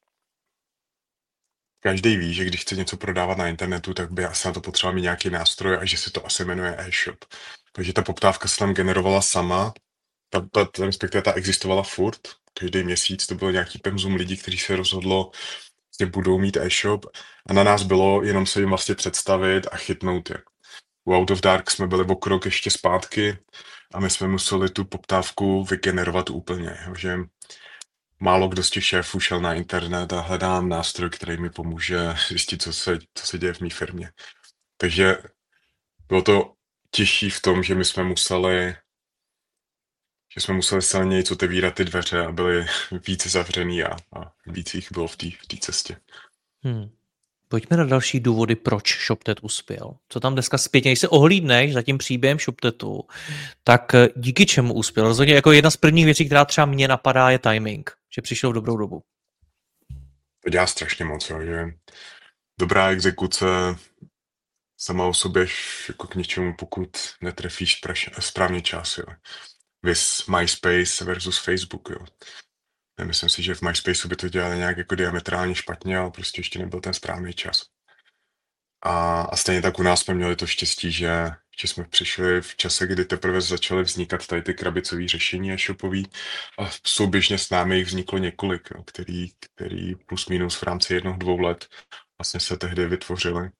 Speaker 2: každý ví, že když chce něco prodávat na internetu, tak by asi na to potřeboval mít nějaký nástroj a že se to asi jmenuje e-shop. Takže ta poptávka se tam generovala sama, ta, ta, respektive ta existovala furt, každý měsíc to bylo nějaký pemzum lidí, kteří se rozhodlo, že budou mít e-shop a na nás bylo jenom se jim vlastně představit a chytnout je. U Out of Dark jsme byli o krok ještě zpátky a my jsme museli tu poptávku vygenerovat úplně, že málo kdo z těch šéfů šel na internet a hledám nástroj, který mi pomůže zjistit, co se, co se děje v mé firmě. Takže bylo to těžší v tom, že my jsme museli že jsme museli silněji otevírat ty dveře a byly více zavřený a, a víc jich bylo v té v cestě.
Speaker 1: Hmm. Pojďme na další důvody, proč ShopTet uspěl. Co tam dneska zpětně, když se ohlídneš za tím příběhem ShopTetu, tak díky čemu uspěl? Rozhodně jako jedna z prvních věcí, která třeba mě napadá, je timing, že přišel v dobrou dobu.
Speaker 2: To dělá strašně moc, jo, že dobrá exekuce sama o sobě jako k ničemu, pokud netrefíš správně čas. Jo. Vys MySpace versus Facebook. Jo. Nemyslím si, že v MySpaceu by to dělali nějak jako diametrálně špatně, ale prostě ještě nebyl ten správný čas. A, a stejně tak u nás jsme měli to štěstí, že, že jsme přišli v čase, kdy teprve začaly vznikat tady ty krabicové řešení e-shopový a souběžně s námi jich vzniklo několik, jo, který, který plus minus v rámci jednoho, dvou let vlastně se tehdy vytvořily.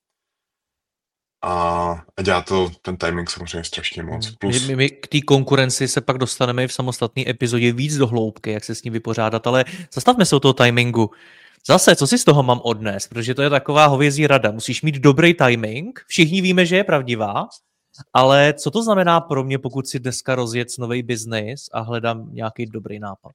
Speaker 2: A, a dělá to ten timing samozřejmě strašně moc. Plus...
Speaker 1: My, my k té konkurenci se pak dostaneme v samostatné epizodě víc do hloubky, jak se s ní vypořádat, ale zastavme se u toho timingu. Zase, co si z toho mám odnést, protože to je taková hovězí rada. Musíš mít dobrý timing, všichni víme, že je pravdivá, ale co to znamená pro mě, pokud si dneska rozjet nový biznis a hledám nějaký dobrý nápad?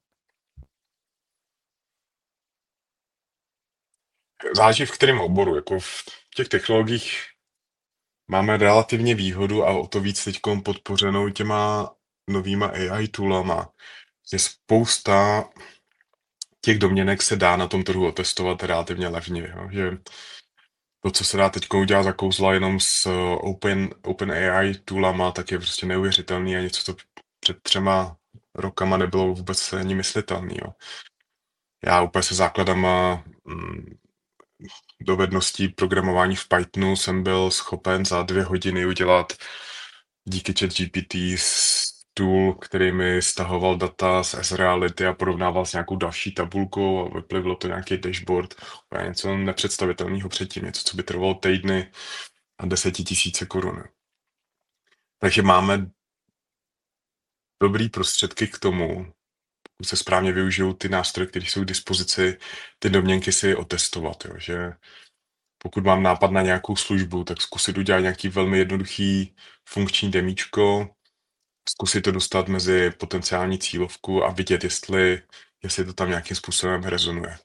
Speaker 2: Záleží v kterém oboru. Jako v těch technologiích máme relativně výhodu a o to víc teď podpořenou těma novýma A I toolama. Je spousta těch domněnek se dá na tom trhu otestovat relativně levně. Jo? Že to, co se dá teď udělat za kouzla jenom s Open, OpenAI toolama, tak je prostě neuvěřitelný a něco, co před třema rokama nebylo vůbec ani myslitelný. Jo. Já úplně se základama mm, dovedností programování v Pythonu jsem byl schopen za dvě hodiny udělat díky ChatGPT tool, který mi stahoval data z S-Reality a porovnával s nějakou další tabulkou a vyplivlo to nějaký dashboard. To je něco nepředstavitelného předtím, něco, co by trvalo týdny a desetitisíce korun. Takže máme dobrý prostředky k tomu, pokud se správně využijou ty nástroje, které jsou k dispozici, ty domněnky si otestovat. Jo? Že pokud mám nápad na nějakou službu, tak zkusit udělat nějaký velmi jednoduchý funkční demíčko, zkusit to dostat mezi potenciální cílovku a vidět, jestli, jestli to tam nějakým způsobem rezonuje.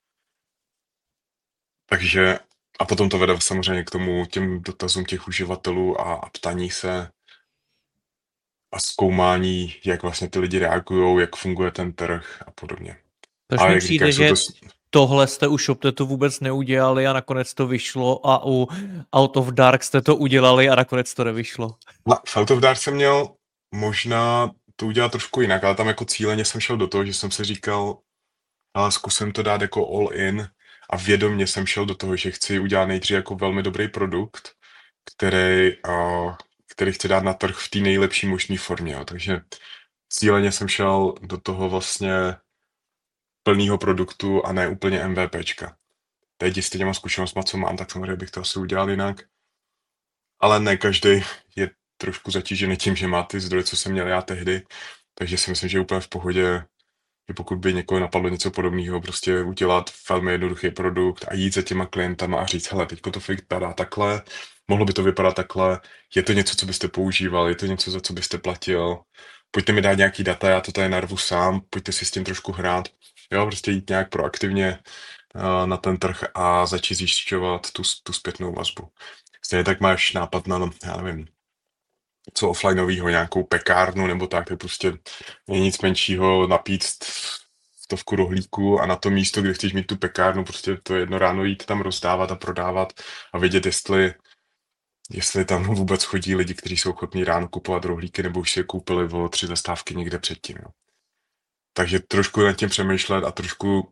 Speaker 2: Takže a potom to vede samozřejmě k tomu těm dotazům těch uživatelů a, a ptání se a zkoumání, jak vlastně ty lidi reagují, jak funguje ten trh a podobně.
Speaker 1: Proč
Speaker 2: Ale
Speaker 1: mi
Speaker 2: jak říkám,
Speaker 1: přijde,
Speaker 2: jsou
Speaker 1: že
Speaker 2: to...
Speaker 1: tohle jste u ShopTetu vůbec neudělali a nakonec to vyšlo a u Out of Dark jste to udělali a nakonec to nevyšlo?
Speaker 2: No, v Out of Dark jsem měl možná to udělat trošku jinak, ale tam jako cíleně jsem šel do toho, že jsem si říkal, ale zkusím to dát jako all in a vědomě jsem šel do toho, že chci udělat nejdřív jako velmi dobrý produkt, který, uh, který chci dát na trh v té nejlepší možné formě. Jo. Takže cíleně jsem šel do toho vlastně plného produktu a ne úplně MVPčka. Teď s těma zkušenostma, co mám, tak samozřejmě bych to asi udělal jinak. Ale ne každý je trošku zatížený tím, že má ty zdroje, co jsem měl já tehdy. Takže si myslím, že je úplně v pohodě, že pokud by někoho napadlo něco podobného, prostě udělat velmi jednoduchý produkt a jít za těma klientama a říct, hele, teďko to vypadá takhle, mohlo by to vypadat takhle, je to něco, co byste používal, je to něco, za co byste platil, pojďte mi dát nějaký data, já to tady narvu sám, pojďte si s tím trošku hrát, jo, prostě jít nějak proaktivně uh, na ten trh a začít zjišťovat tu, tu zpětnou vazbu. Stejně tak máš nápad na, já nevím, co offlineovýho, nějakou pekárnu nebo tak, to prostě není nic menšího napít stovku rohlíků a na to místo, kde chceš mít tu pekárnu, prostě to jedno ráno jít tam rozdávat a prodávat a vědět, jestli, jestli tam vůbec chodí lidi, kteří jsou ochotní ráno kupovat rohlíky nebo už si je koupili o tři zastávky někde předtím. Jo. Takže trošku nad tím přemýšlet a trošku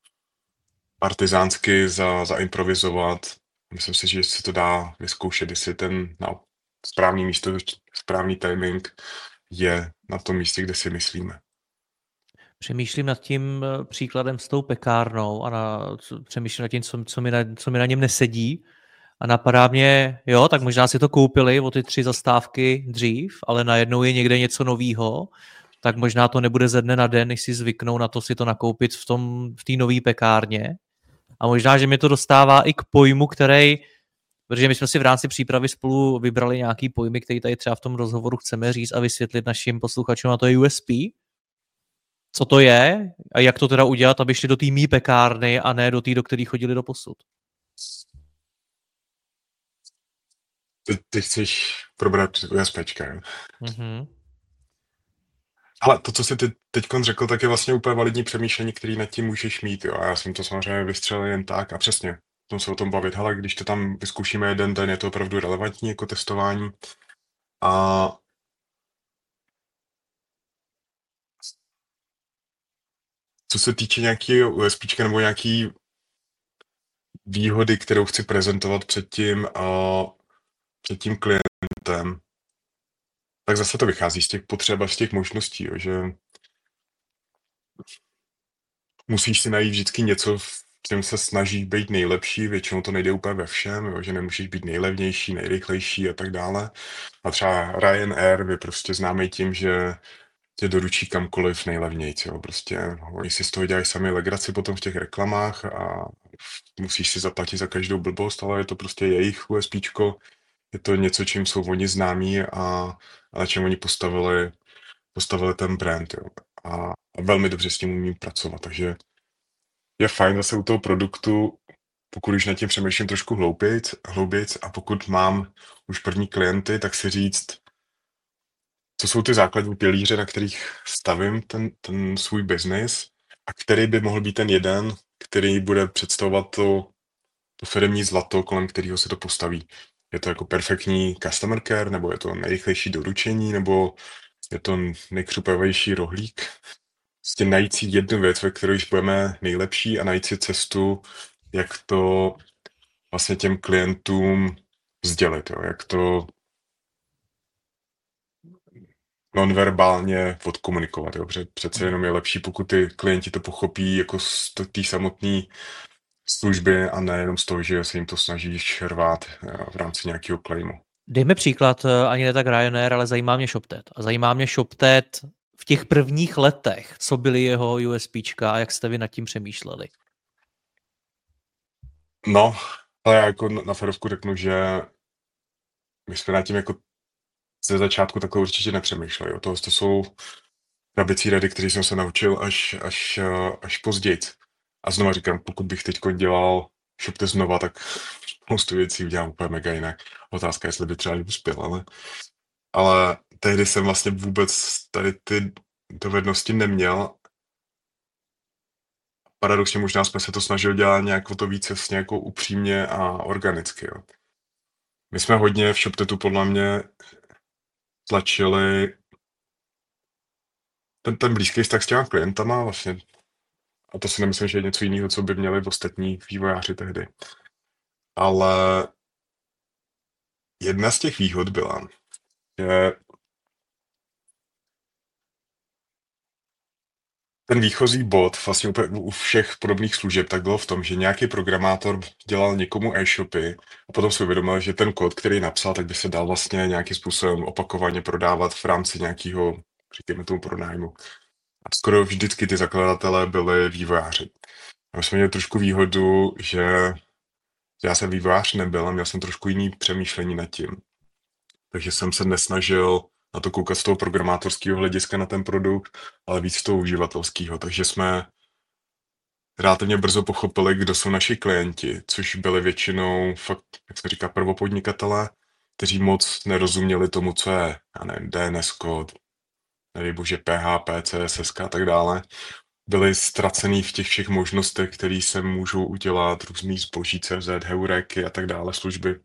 Speaker 2: partizánsky za, zaimprovizovat. Myslím si, že se to dá vyzkoušet, jestli ten no, správný místo, správný timing je na tom místě, kde si myslíme.
Speaker 1: Přemýšlím nad tím příkladem s tou pekárnou a na, přemýšlím nad tím, co, co, mi na, co mi na něm nesedí. A napadá mě, jo, tak možná si to koupili o ty tři zastávky dřív, ale najednou je někde něco novýho, tak možná to nebude ze dne na den, než si zvyknou na to si to nakoupit v tom, v té nové pekárně. A možná, že mi to dostává i k pojmu, který, protože my jsme si v rámci přípravy spolu vybrali nějaký pojmy, který tady třeba v tom rozhovoru chceme říct a vysvětlit našim posluchačům, a to je U S P. Co to je a jak to teda udělat, aby šli do té mý pekárny a ne do té, do které chodili do posud.
Speaker 2: Ty, ty chceš probrat USPčka, jo?
Speaker 1: Mm-hmm.
Speaker 2: Ale to, co jsi ty teď řekl, tak je vlastně úplně validní přemýšlení, který nad tím můžeš mít. Jo? A já jsem to samozřejmě vystřelil jen tak a přesně. Tom se o tom bavit. Hele, když to tam vyzkoušíme jeden den, je to opravdu relevantní jako testování. A co se týče nějakého USPčka nebo nějaký výhody, kterou chci prezentovat před tím, a před tím klientem, tak zase to vychází z těch potřeb a z těch možností, jo, že musíš si najít vždycky něco, v čem se snažíš být nejlepší, většinou to nejde úplně ve všem, jo, že nemůžeš být nejlevnější, nejrychlejší a tak dále. A třeba Ryanair je prostě známý tím, že tě doručí kamkoliv nejlevnějc, jo, prostě oni si z toho dělají sami legraci potom v těch reklamách a musíš si zaplatit za každou blbost, ale je to prostě jejich USPčko, je to něco, čím jsou oni známí a, a na čem oni postavili, postavili ten brand, jo. A, a velmi dobře s tím umím pracovat, takže je fajn zase u toho produktu, pokud už nad tím přemýšlím trošku hloubějc, hloubějc a pokud mám už první klienty, tak si říct, co jsou ty základní pilíře, na kterých stavím ten, ten svůj biznis a který by mohl být ten jeden, který bude představovat to to firemní zlato, kolem kterého se to postaví. Je to jako perfektní customer care, nebo je to nejrychlejší doručení, nebo je to nejkřupavější rohlík. Prostě najít si jednu věc, ve které již budeme nejlepší a najít si cestu, jak to vlastně těm klientům sdělit, jo? Jak to nonverbálně odkomunikovat. Jo? Protože přece jenom je lepší, pokud ty klienti to pochopí jako z té samotné služby a ne jenom z toho, že se jim to snažíš rvát v rámci nějakého claimu.
Speaker 1: Dejme příklad, ani ne tak Ryanair, ale zajímá mě ShopTet. A zajímá mě ShopTet v těch prvních letech, co byly jeho USPčka a jak jste vy nad tím přemýšleli?
Speaker 2: No, ale já jako na ferovku řeknu, že my jsme nad tím jako ze začátku takhle určitě nepřemýšleli. Jo. To, to jsou krabicí rady, které jsem se naučil až, až, až později. A znova říkám, pokud bych teď dělal ShopTet znova, tak spoustu věcí udělám úplně mega jinak. Otázka je, jestli by třeba uspěl, ale, ale tehdy jsem vlastně vůbec tady ty dovednosti neměl. Paradoxně možná jsme se to snažili dělat nějak o to víc jasně jako upřímně a organicky. Jo. My jsme hodně v ShopTetu podle mě tlačili ten, ten blízký vztah s těma klientama vlastně. A to si nemyslím, že je něco jiného, co by měli ostatní vývojáři tehdy. Ale jedna z těch výhod byla, že ten výchozí bod vlastně úplně u všech podobných služeb tak bylo v tom, že nějaký programátor dělal někomu e-shopy a potom si uvědomil, že ten kód, který napsal, tak by se dal vlastně nějakým způsobem opakovaně prodávat v rámci nějakého, říkáme tomu, pronájmu. A skoro vždycky ty zakladatelé byli vývojáři. A my jsme měli trošku výhodu, že já jsem vývojář nebyl a měl jsem trošku jiný přemýšlení nad tím. Takže jsem se nesnažil na to koukat z toho programátorského hlediska na ten produkt, ale víc z toho uživatelského. Takže jsme relativně brzo pochopili, kdo jsou naši klienti, což byli většinou fakt, jak se říká, prvopodnikatelé, kteří moc nerozuměli tomu, co je, já nevím, D N S kód, nevím bože, P H P, C S S a tak dále. Byli ztracený v těch všech možnostech, které se můžou udělat, různý zboží, C Z, heuréky a tak dále služby.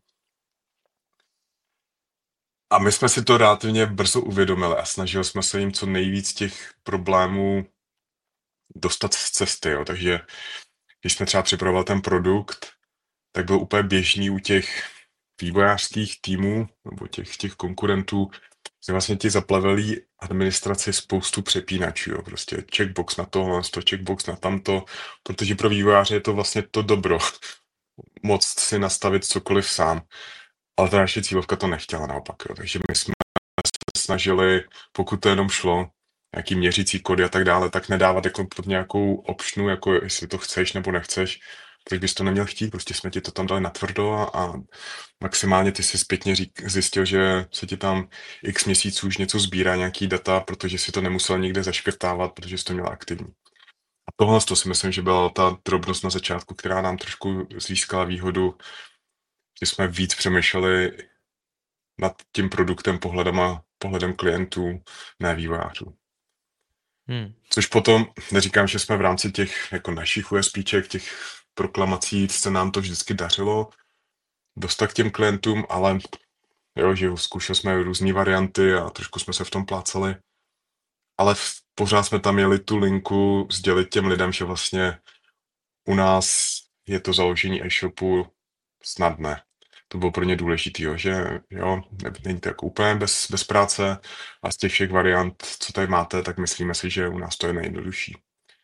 Speaker 2: A my jsme si to relativně brzo uvědomili a snažili jsme se jim co nejvíc těch problémů dostat z cesty. Jo. Takže když jsme třeba připravovali ten produkt, tak byl úplně běžný u těch vývojářských týmů nebo těch, těch konkurentů, že vlastně ti zaplevelí administraci spoustu přepínačů. Jo. Prostě checkbox na tohle, to checkbox na tamto, protože pro vývojáře je to vlastně to dobro. Moc si nastavit cokoliv sám. Ale ta naše cílovka to nechtěla naopak. Jo. Takže my jsme se snažili, pokud to jenom šlo, nějaký měřící kody a tak dále, tak nedávat jako pod nějakou opšnu, jako jestli to chceš nebo nechceš, proč bys to neměl chtít, prostě jsme ti to tam dali natvrdo a, a maximálně ty si zpětně řík, zjistil, že se ti tam x měsíců už něco sbírá, nějaký data, protože si to nemusel nikde zaškrtávat, protože jsi to měl aktivní. A tohle to si myslím, že byla ta drobnost na začátku, která nám trošku získala výhodu, že jsme víc přemýšleli nad tím produktem pohledama, pohledem klientů, ne vývojářů. Hmm. Což potom, neříkám, že jsme v rámci těch jako našich USPček, těch proklamací, se nám to vždycky dařilo dostat k těm klientům, ale jo, že zkoušeli jsme různé varianty a trošku jsme se v tom plácali. Ale v, pořád jsme tam měli tu linku sdělit těm lidem, že vlastně u nás je to založení e-shopu snadné. To bylo pro ně důležitý, jo, že jo, není to jako úplně bez, bez práce a z těch všech variant, co tady máte, tak myslíme si, že u nás to je nejjednodušší.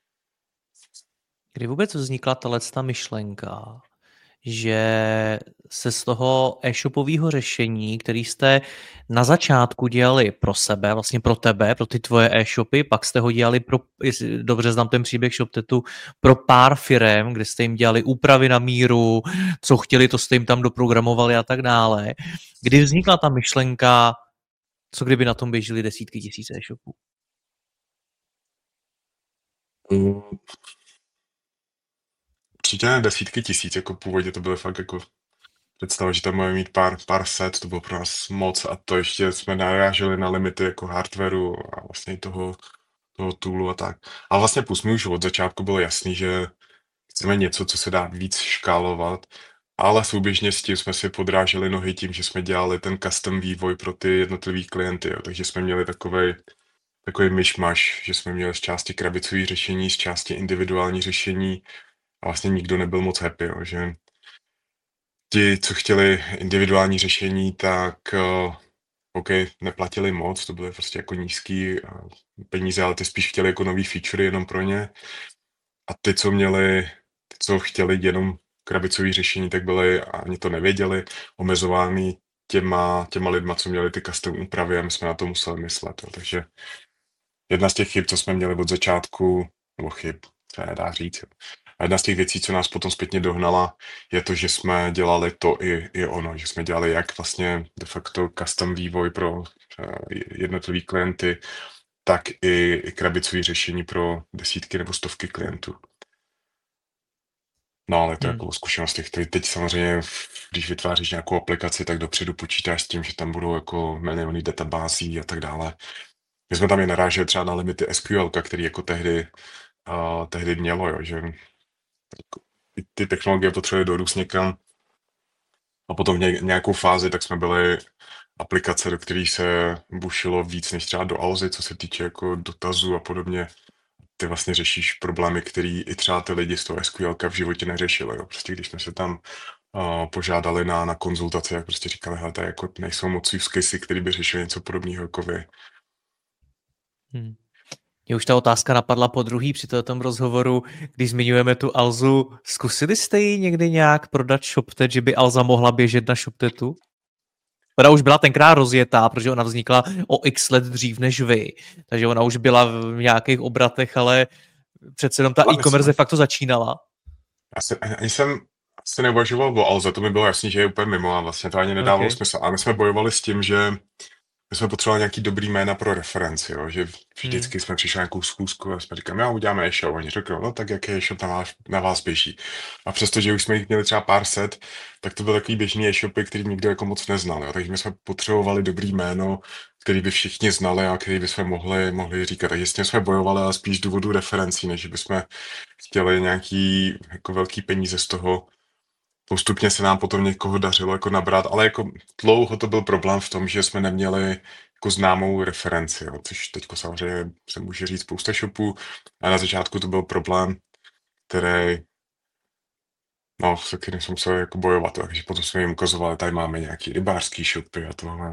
Speaker 1: Kdy vůbec vznikla tato myšlenka, že se z toho e-shopového řešení, který jste na začátku dělali pro sebe, vlastně pro tebe, pro ty tvoje e-shopy, pak jste ho dělali pro, jestli dobře znám ten příběh ShopTetu, pro pár firem, kde jste jim dělali úpravy na míru, co chtěli, to jste jim tam doprogramovali a tak dále. Kdy vznikla ta myšlenka, co kdyby na tom běžely desítky tisíc e-shopů?
Speaker 2: Mm. Určitě ne desítky tisíc, jako původně to bylo fakt jako představa, že tam máme mít pár, pár set, to bylo pro nás moc a to ještě jsme naráželi na limity jako hardwareu a vlastně toho, toho toolu a tak. A vlastně plus mi už od začátku bylo jasný, že chceme něco, co se dá víc škálovat ale souběžně s tím jsme si podráželi nohy tím, že jsme dělali ten custom vývoj pro ty jednotlivý klienty, jo. Takže jsme měli takovej, takový myšmaš, že jsme měli z části krabicový řešení, z části individuální řešení a vlastně nikdo nebyl moc happy, jo, že ti, co chtěli individuální řešení, tak uh, OK, neplatili moc, to byly prostě jako nízký uh, peníze, ale ty spíš chtěli jako nový featurey jenom pro ně. A ty, co měli, ty, co chtěli jenom krabicový řešení, tak byli, a ani to nevěděli, omezovány těma, těma lidma, co měli ty custom úpravy a my jsme na to museli myslet. Jo. Takže jedna z těch chyb, co jsme měli od začátku, nebo chyb, se nedá říct. A jedna z těch věcí, co nás potom zpětně dohnala, je to, že jsme dělali to i, i ono, že jsme dělali jak vlastně de facto custom vývoj pro eh, jednotlivý klienty, tak i, i krabicový řešení pro desítky nebo stovky klientů. No, ale to je
Speaker 1: Hmm.
Speaker 2: jako o zkušenostech. Teď, teď samozřejmě, když vytváříš nějakou aplikaci, tak dopředu počítáš s tím, že tam budou jako miliony databází a tak dále. My jsme tam i naráželi třeba na limity S Q L, který jako tehdy, uh, tehdy mělo, jo, že jako, ty technologie potřebuje dorůst někam a potom v ně, nějakou fázi, tak jsme byli aplikace, do kterých se bušilo víc než třeba do Alzy, co se týče jako dotazů a podobně. Ty vlastně řešíš problémy, který i třeba ty lidi z toho S Q L v životě neřešili. Jo. Prostě když jsme se tam uh, požádali na, na konzultaci, jak prostě říkali, hele, to jako nejsou moc use casey, který by řešili něco podobného jako vy.
Speaker 1: Hmm. Mě už ta otázka napadla po druhý při tom rozhovoru, když zmiňujeme tu Alzu. Zkusili jste ji někdy nějak prodat ShopTet, že by Alza mohla běžet na ShopTetu? Ona už byla tenkrát rozjetá, protože ona vznikla o x let dřív než vy. Takže ona už byla v nějakých obratech, ale přece jenom ta
Speaker 2: Ale
Speaker 1: e-commerce
Speaker 2: myslím,
Speaker 1: de facto začínala.
Speaker 2: já se, ani jsem asi neuvažoval o Alze, to mi bylo jasný, že je úplně mimo a vlastně to ani nedávalo
Speaker 1: Okay.
Speaker 2: smysl. A my jsme bojovali s tím, že my jsme potřebovali nějaký dobrý jména pro referenci, jo? Že vždycky hmm. jsme přišli na nějakou schůzku a jsme říkali, jo, uděláme e-shop. Oni řekli, no tak jaký e-shop na vás, na vás běží. A přestože už jsme jich měli třeba pár set, tak to byly takový běžný e-shopy, který nikdo jako moc neznal. Jo? Takže my jsme potřebovali dobrý jméno, který by všichni znali a který bychom mohli, mohli říkat. Takže s tím jsme bojovali, ale spíš z důvodu referencí, než bychom chtěli nějaký jako velký peníze z toho. Postupně se nám potom někoho dařilo jako nabrat, ale jako dlouho to byl problém v tom, že jsme neměli jako známou referenci, jo, což teď samozřejmě se může říct spousta shopů, a na začátku to byl problém, který, no, se kterým jsme museli jako bojovat, jo, takže potom jsme jim ukazovali, tady máme nějaký rybářský shopy a tohle,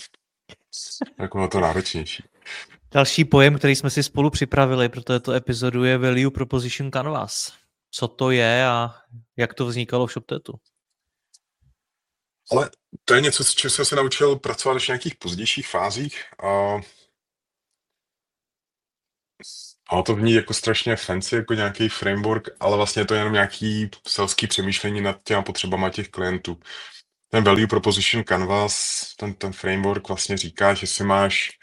Speaker 2: jako bylo to náročnější.
Speaker 1: Další pojem, který jsme si spolu připravili pro této epizodu, je Value Proposition Canvas. Co to je a jak to vznikalo v ShopTetu?
Speaker 2: Ale to je něco, s čím jsem se naučil pracovat v nějakých pozdějších fázích. A ono to zní jako strašně fancy, jako nějaký framework, ale vlastně je to jenom nějaký selský přemýšlení nad těma potřebama těch klientů. Ten Value Proposition Canvas, ten, ten framework vlastně říká, že si máš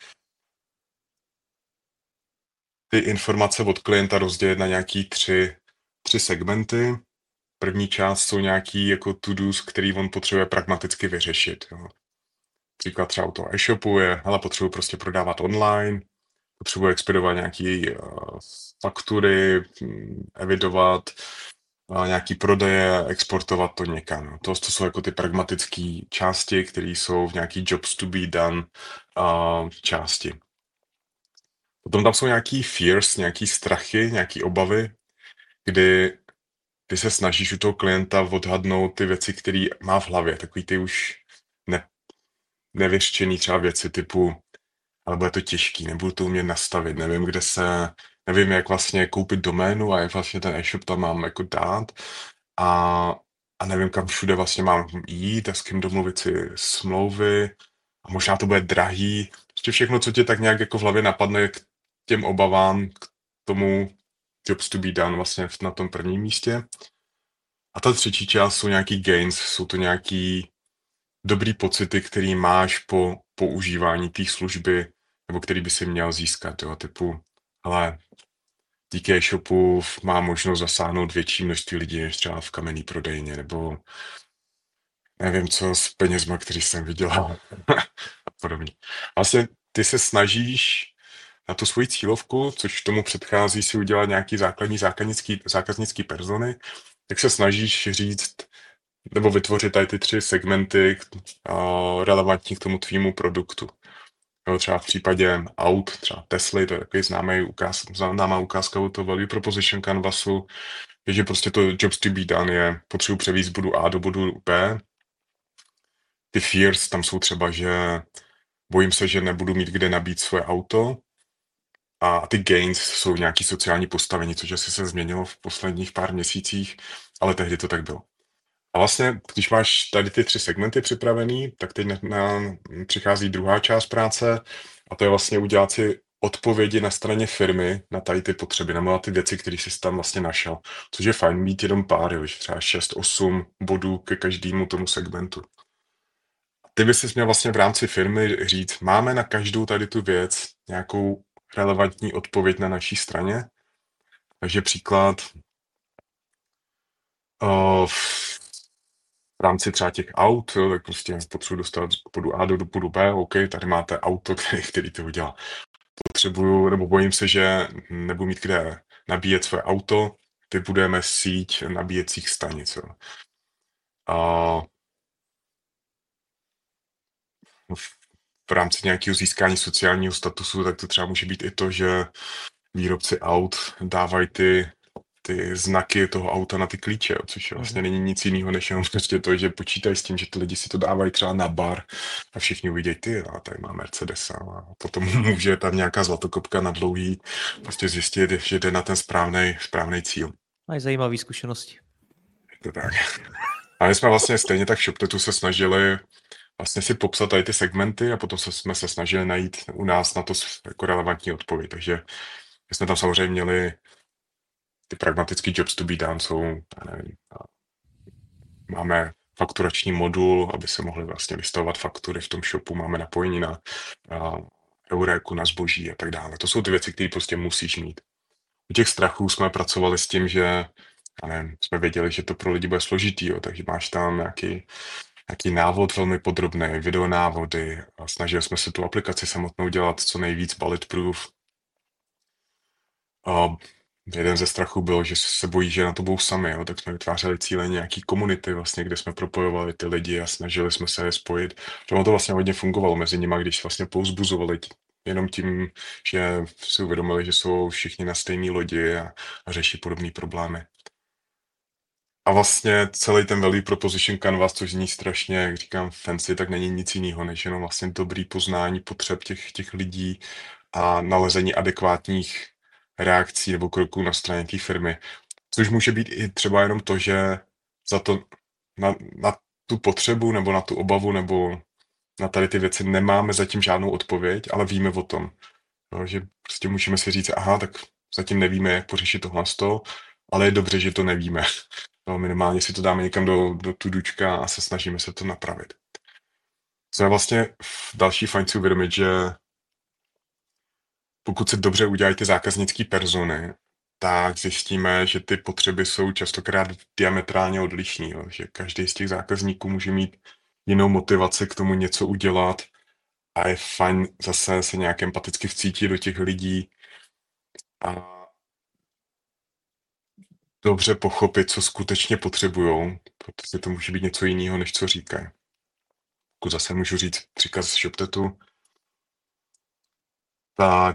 Speaker 2: ty informace od klienta rozdělit na nějaký tři, tři segmenty. První část jsou nějaký jako to-dos, který on potřebuje pragmaticky vyřešit. Jo. Příklad třeba u toho e-shopu je, hele, potřebuji prostě prodávat online, potřebuji expedovat nějaké uh, faktury, evidovat uh, nějaký prodeje, exportovat to někam. No. To, to jsou jako ty pragmatické části, které jsou v nějaký jobs to be done uh, části. Potom tam jsou nějaký fears, nějaký strachy, nějaký obavy, kdy ty se snažíš u toho klienta odhadnout ty věci, které má v hlavě, takový ty už ne, nevyřčený třeba věci typu, ale bude to těžký, nebudu to umět nastavit, nevím, kde se, nevím, jak vlastně koupit doménu a jak vlastně ten e-shop tam mám jako dát a, a nevím, kam všude vlastně mám jít a s kým domluvit si smlouvy a možná to bude drahý. Prostě všechno, co tě tak nějak jako v hlavě napadne k těm obavám, k tomu jobs to be done vlastně na tom prvním místě. A ta třetí část jsou nějaký gains, jsou to nějaký dobrý pocity, který máš po používání té služby, nebo který by si měl získat, jo, typu, ale díky e-shopu má možnost zasáhnout větší množství lidí než třeba v kamenný prodejně, nebo nevím co s penězma, který jsem vydělal a podobně. Vlastně ty se snažíš na tu svoji cílovku, což tomu předchází si udělat nějaký základní zákaznický, zákaznický persony, tak se snažíš říct nebo vytvořit tady ty tři segmenty uh, relevantní k tomu tvýmu produktu. Jo, třeba v případě aut, třeba Tesly, to je takový známý ukáz, známá ukázka od toho value proposition canvasu, je, že prostě to jobs to be done je, potřebuji převízt z bodu A do bodu B. Ty fears tam jsou třeba, že bojím se, že nebudu mít kde nabít svoje auto, a ty gains jsou nějaký sociální postavení, což asi se změnilo v posledních pár měsících, ale tehdy to tak bylo. A vlastně, když máš tady ty tři segmenty připravený, tak teď na, na, přichází druhá část práce a to je vlastně udělat si odpovědi na straně firmy na tady ty potřeby, nebo na ty věci, které jsi tam vlastně našel. Což je fajn mít jenom pár, jo, třeba šest osm bodů ke každému tomu segmentu. Ty bys si měl vlastně v rámci firmy říct, máme na každou tady tu věc nějakou relevantní odpověď na naší straně. Takže příklad uh, v rámci třeba těch aut, jo, tak prostě potřebuji dostat z bodu A do bodu B, OK, tady máte auto, který, který to udělá. Potřebuju, nebo bojím se, že nebudu mít kde nabíjet své auto, vybudujeme síť nabíjecích stanic. Jo. A v rámci nějakého získání sociálního statusu, tak to třeba může být i to, že výrobci aut dávají ty, ty znaky toho auta na ty klíče, jo, což vlastně není nic jiného, než jenom prostě to, že počítají s tím, že ty lidi si to dávají třeba na bar a všichni uvidějí, ty, a tady má Mercedes a potom může tam nějaká zlatokopka na dlouhý prostě zjistit, že jde na ten správný správný cíl.
Speaker 1: Mají zajímavé zkušenosti.
Speaker 2: Je to tak. A my jsme vlastně stejně tak v ShopTetu se snažili vlastně si popsat tady ty segmenty a potom se, jsme se snažili najít u nás na to jako relevantní odpověď. Takže my jsme tam samozřejmě měli ty pragmatický jobs to be done, jsou, já nevím, máme fakturační modul, aby se mohly vlastně vystavovat faktury v tom shopu, máme napojení na Eureku, na zboží a tak dále. To jsou ty věci, které prostě musíš mít. U těch strachů jsme pracovali s tím, že já nevím, jsme věděli, že to pro lidi bude složitý, jo, takže máš tam nějaký nějaký návod velmi podrobný, videonávody a snažili jsme se tu aplikaci samotnou dělat co nejvíc bulletproof. A jeden ze strachů byl, že se bojí, že na to budou sami, jo, tak jsme vytvářeli cíle nějaký komunity, vlastně, kde jsme propojovali ty lidi a snažili jsme se je spojit. Ono to vlastně hodně fungovalo mezi nimi, když vlastně pouzbuzovali jenom tím, že si uvědomili, že jsou všichni na stejné lodi a, a řeší podobné problémy. A vlastně celý ten value proposition canvas, což zní strašně, jak říkám, fancy, tak není nic jiného, než jenom vlastně dobrý poznání potřeb těch, těch lidí a nalezení adekvátních reakcí nebo kroků na straně té firmy. Což může být i třeba jenom to, že za to, na, na tu potřebu nebo na tu obavu nebo na tady ty věci nemáme zatím žádnou odpověď, ale víme o tom. No, že prostě můžeme si říct, aha, tak zatím nevíme, jak pořešit tohle z toho, ale je dobře, že to nevíme. No, minimálně si to dáme někam do, do tudučka a se snažíme se to napravit. Co je vlastně další fajn si uvědomit, že pokud se dobře udělají ty zákaznické persony, tak zjistíme, že ty potřeby jsou častokrát diametrálně odlišný. Jo? Že každý z těch zákazníků může mít jinou motivaci k tomu něco udělat a je fajn zase se nějak empaticky vcítit do těch lidí a dobře pochopit, co skutečně potřebujou, protože to může být něco jiného, než co říkají. Pokud zase můžu říct příkaz z ShopTetu, tak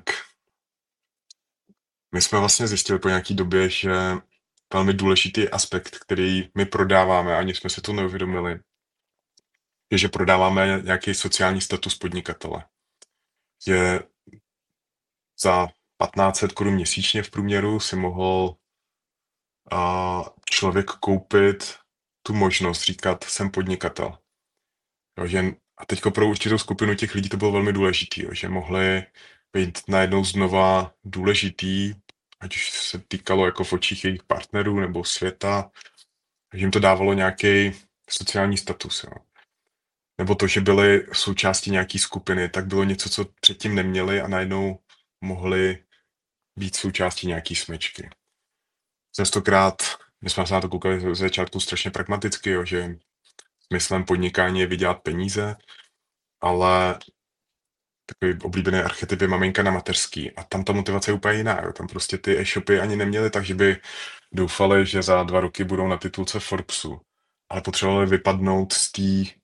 Speaker 2: my jsme vlastně zjistili po nějaký době, že velmi důležitý aspekt, který my prodáváme, ani jsme se to neuvědomili, je, že prodáváme nějaký sociální status podnikatele. Je za patnáct set korun měsíčně v průměru si mohl a, člověk koupit tu možnost říkat, jsem podnikatel. Jo, že, a teďko pro určitou skupinu těch lidí to bylo velmi důležitý, jo, že mohli být najednou znova důležitý, ať už se týkalo jako v očích jejich partnerů nebo světa, že jim to dávalo nějaký sociální status. Jo. Nebo to, že byli součástí nějaký skupiny, tak bylo něco, co předtím neměli a najednou mohli být součástí nějaký smyčky. Častokrát, my jsme se na to koukali z začátku strašně pragmaticky, jo, že smyslem podnikání je vydělat peníze, ale takový oblíbený archetyp je maminka na mateřský a tam ta motivace je úplně jiná. Jo. Tam prostě ty e-shopy ani neměly tak, že by doufali, že za dva roky budou na titulce Forbesu, ale potřebovali vypadnout z té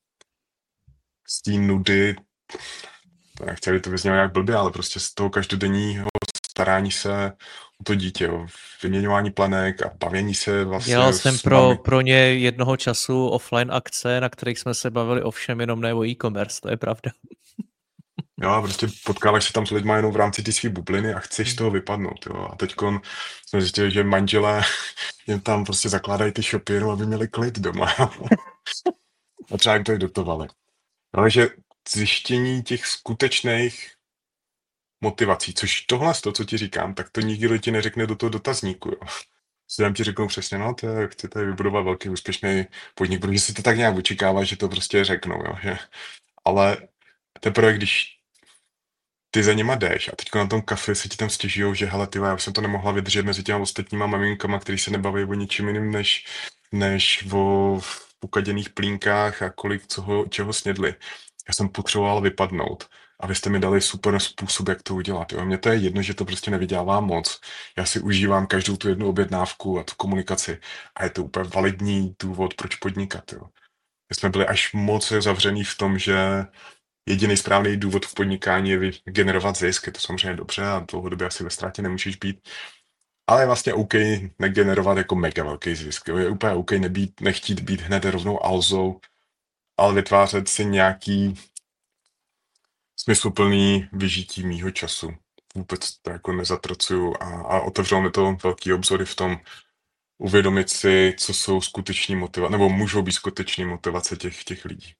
Speaker 2: z té nudy, to nechci, to vyznělo nějak blbě, ale prostě z toho každodenního starání se o to dítě, o vyměňování plenek a bavění se
Speaker 1: Dělal
Speaker 2: vlastně
Speaker 1: jsem
Speaker 2: s
Speaker 1: pro,
Speaker 2: mami.
Speaker 1: pro ně jednoho času offline akce, na kterých jsme se bavili o všem, jenom ne o e-commerce, to je pravda.
Speaker 2: Jo, a prostě potkáváš se tam s lidma jenom v rámci té své bubliny a chceš z toho vypadnout, jo. A teďkon jsme zjistili, že manželé jen tam prostě zakládají ty shopy jenom, aby měli klid doma. A třeba jim to i dotovali. Ale že zjištění těch skutečných motivací, což tohle, to, co ti říkám, tak to nikdo ti neřekne do toho dotazníku, jo. Si tam ti řeknou přesně, no, to je, chci tady vybudovat velký úspěšný podnik, protože si to tak nějak očekává, že to prostě řeknou, jo, že. Ale teprve, když ty za nima jdeš a teď na tom kafe se ti tam stěžujou, že hele, ty, já jsem to nemohla vydržet mezi těma ostatníma maminkama, který se nebaví o ničím jiným, než, než o pokaděných plínkách a kolik coho, čeho snědli. Já jsem potřeboval vypadnout a vy jste mi dali super způsob, jak to udělat. Jo. Mně to je jedno, že to prostě nevydělává moc. Já si užívám každou tu jednu objednávku a tu komunikaci a je to úplně validní důvod, proč podnikat. Jo. My jsme byli až moc zavřený v tom, že jediný správný důvod v podnikání je generovat zisk. Je to samozřejmě dobře a dlouhodobě asi ve ztrátě nemůžeš být. Ale je vlastně OK negenerovat jako mega velký zisk. Jo. Je úplně OK nebýt, nechtít být hned rovnou alzou, ale vytvářet si nějaký smysluplný vyžití mýho času. Vůbec to jako nezatracuju a, a otevřelo mi to velký obzory v tom uvědomit si, co jsou skuteční motivace, nebo můžou být skuteční motivace těch, těch lidí.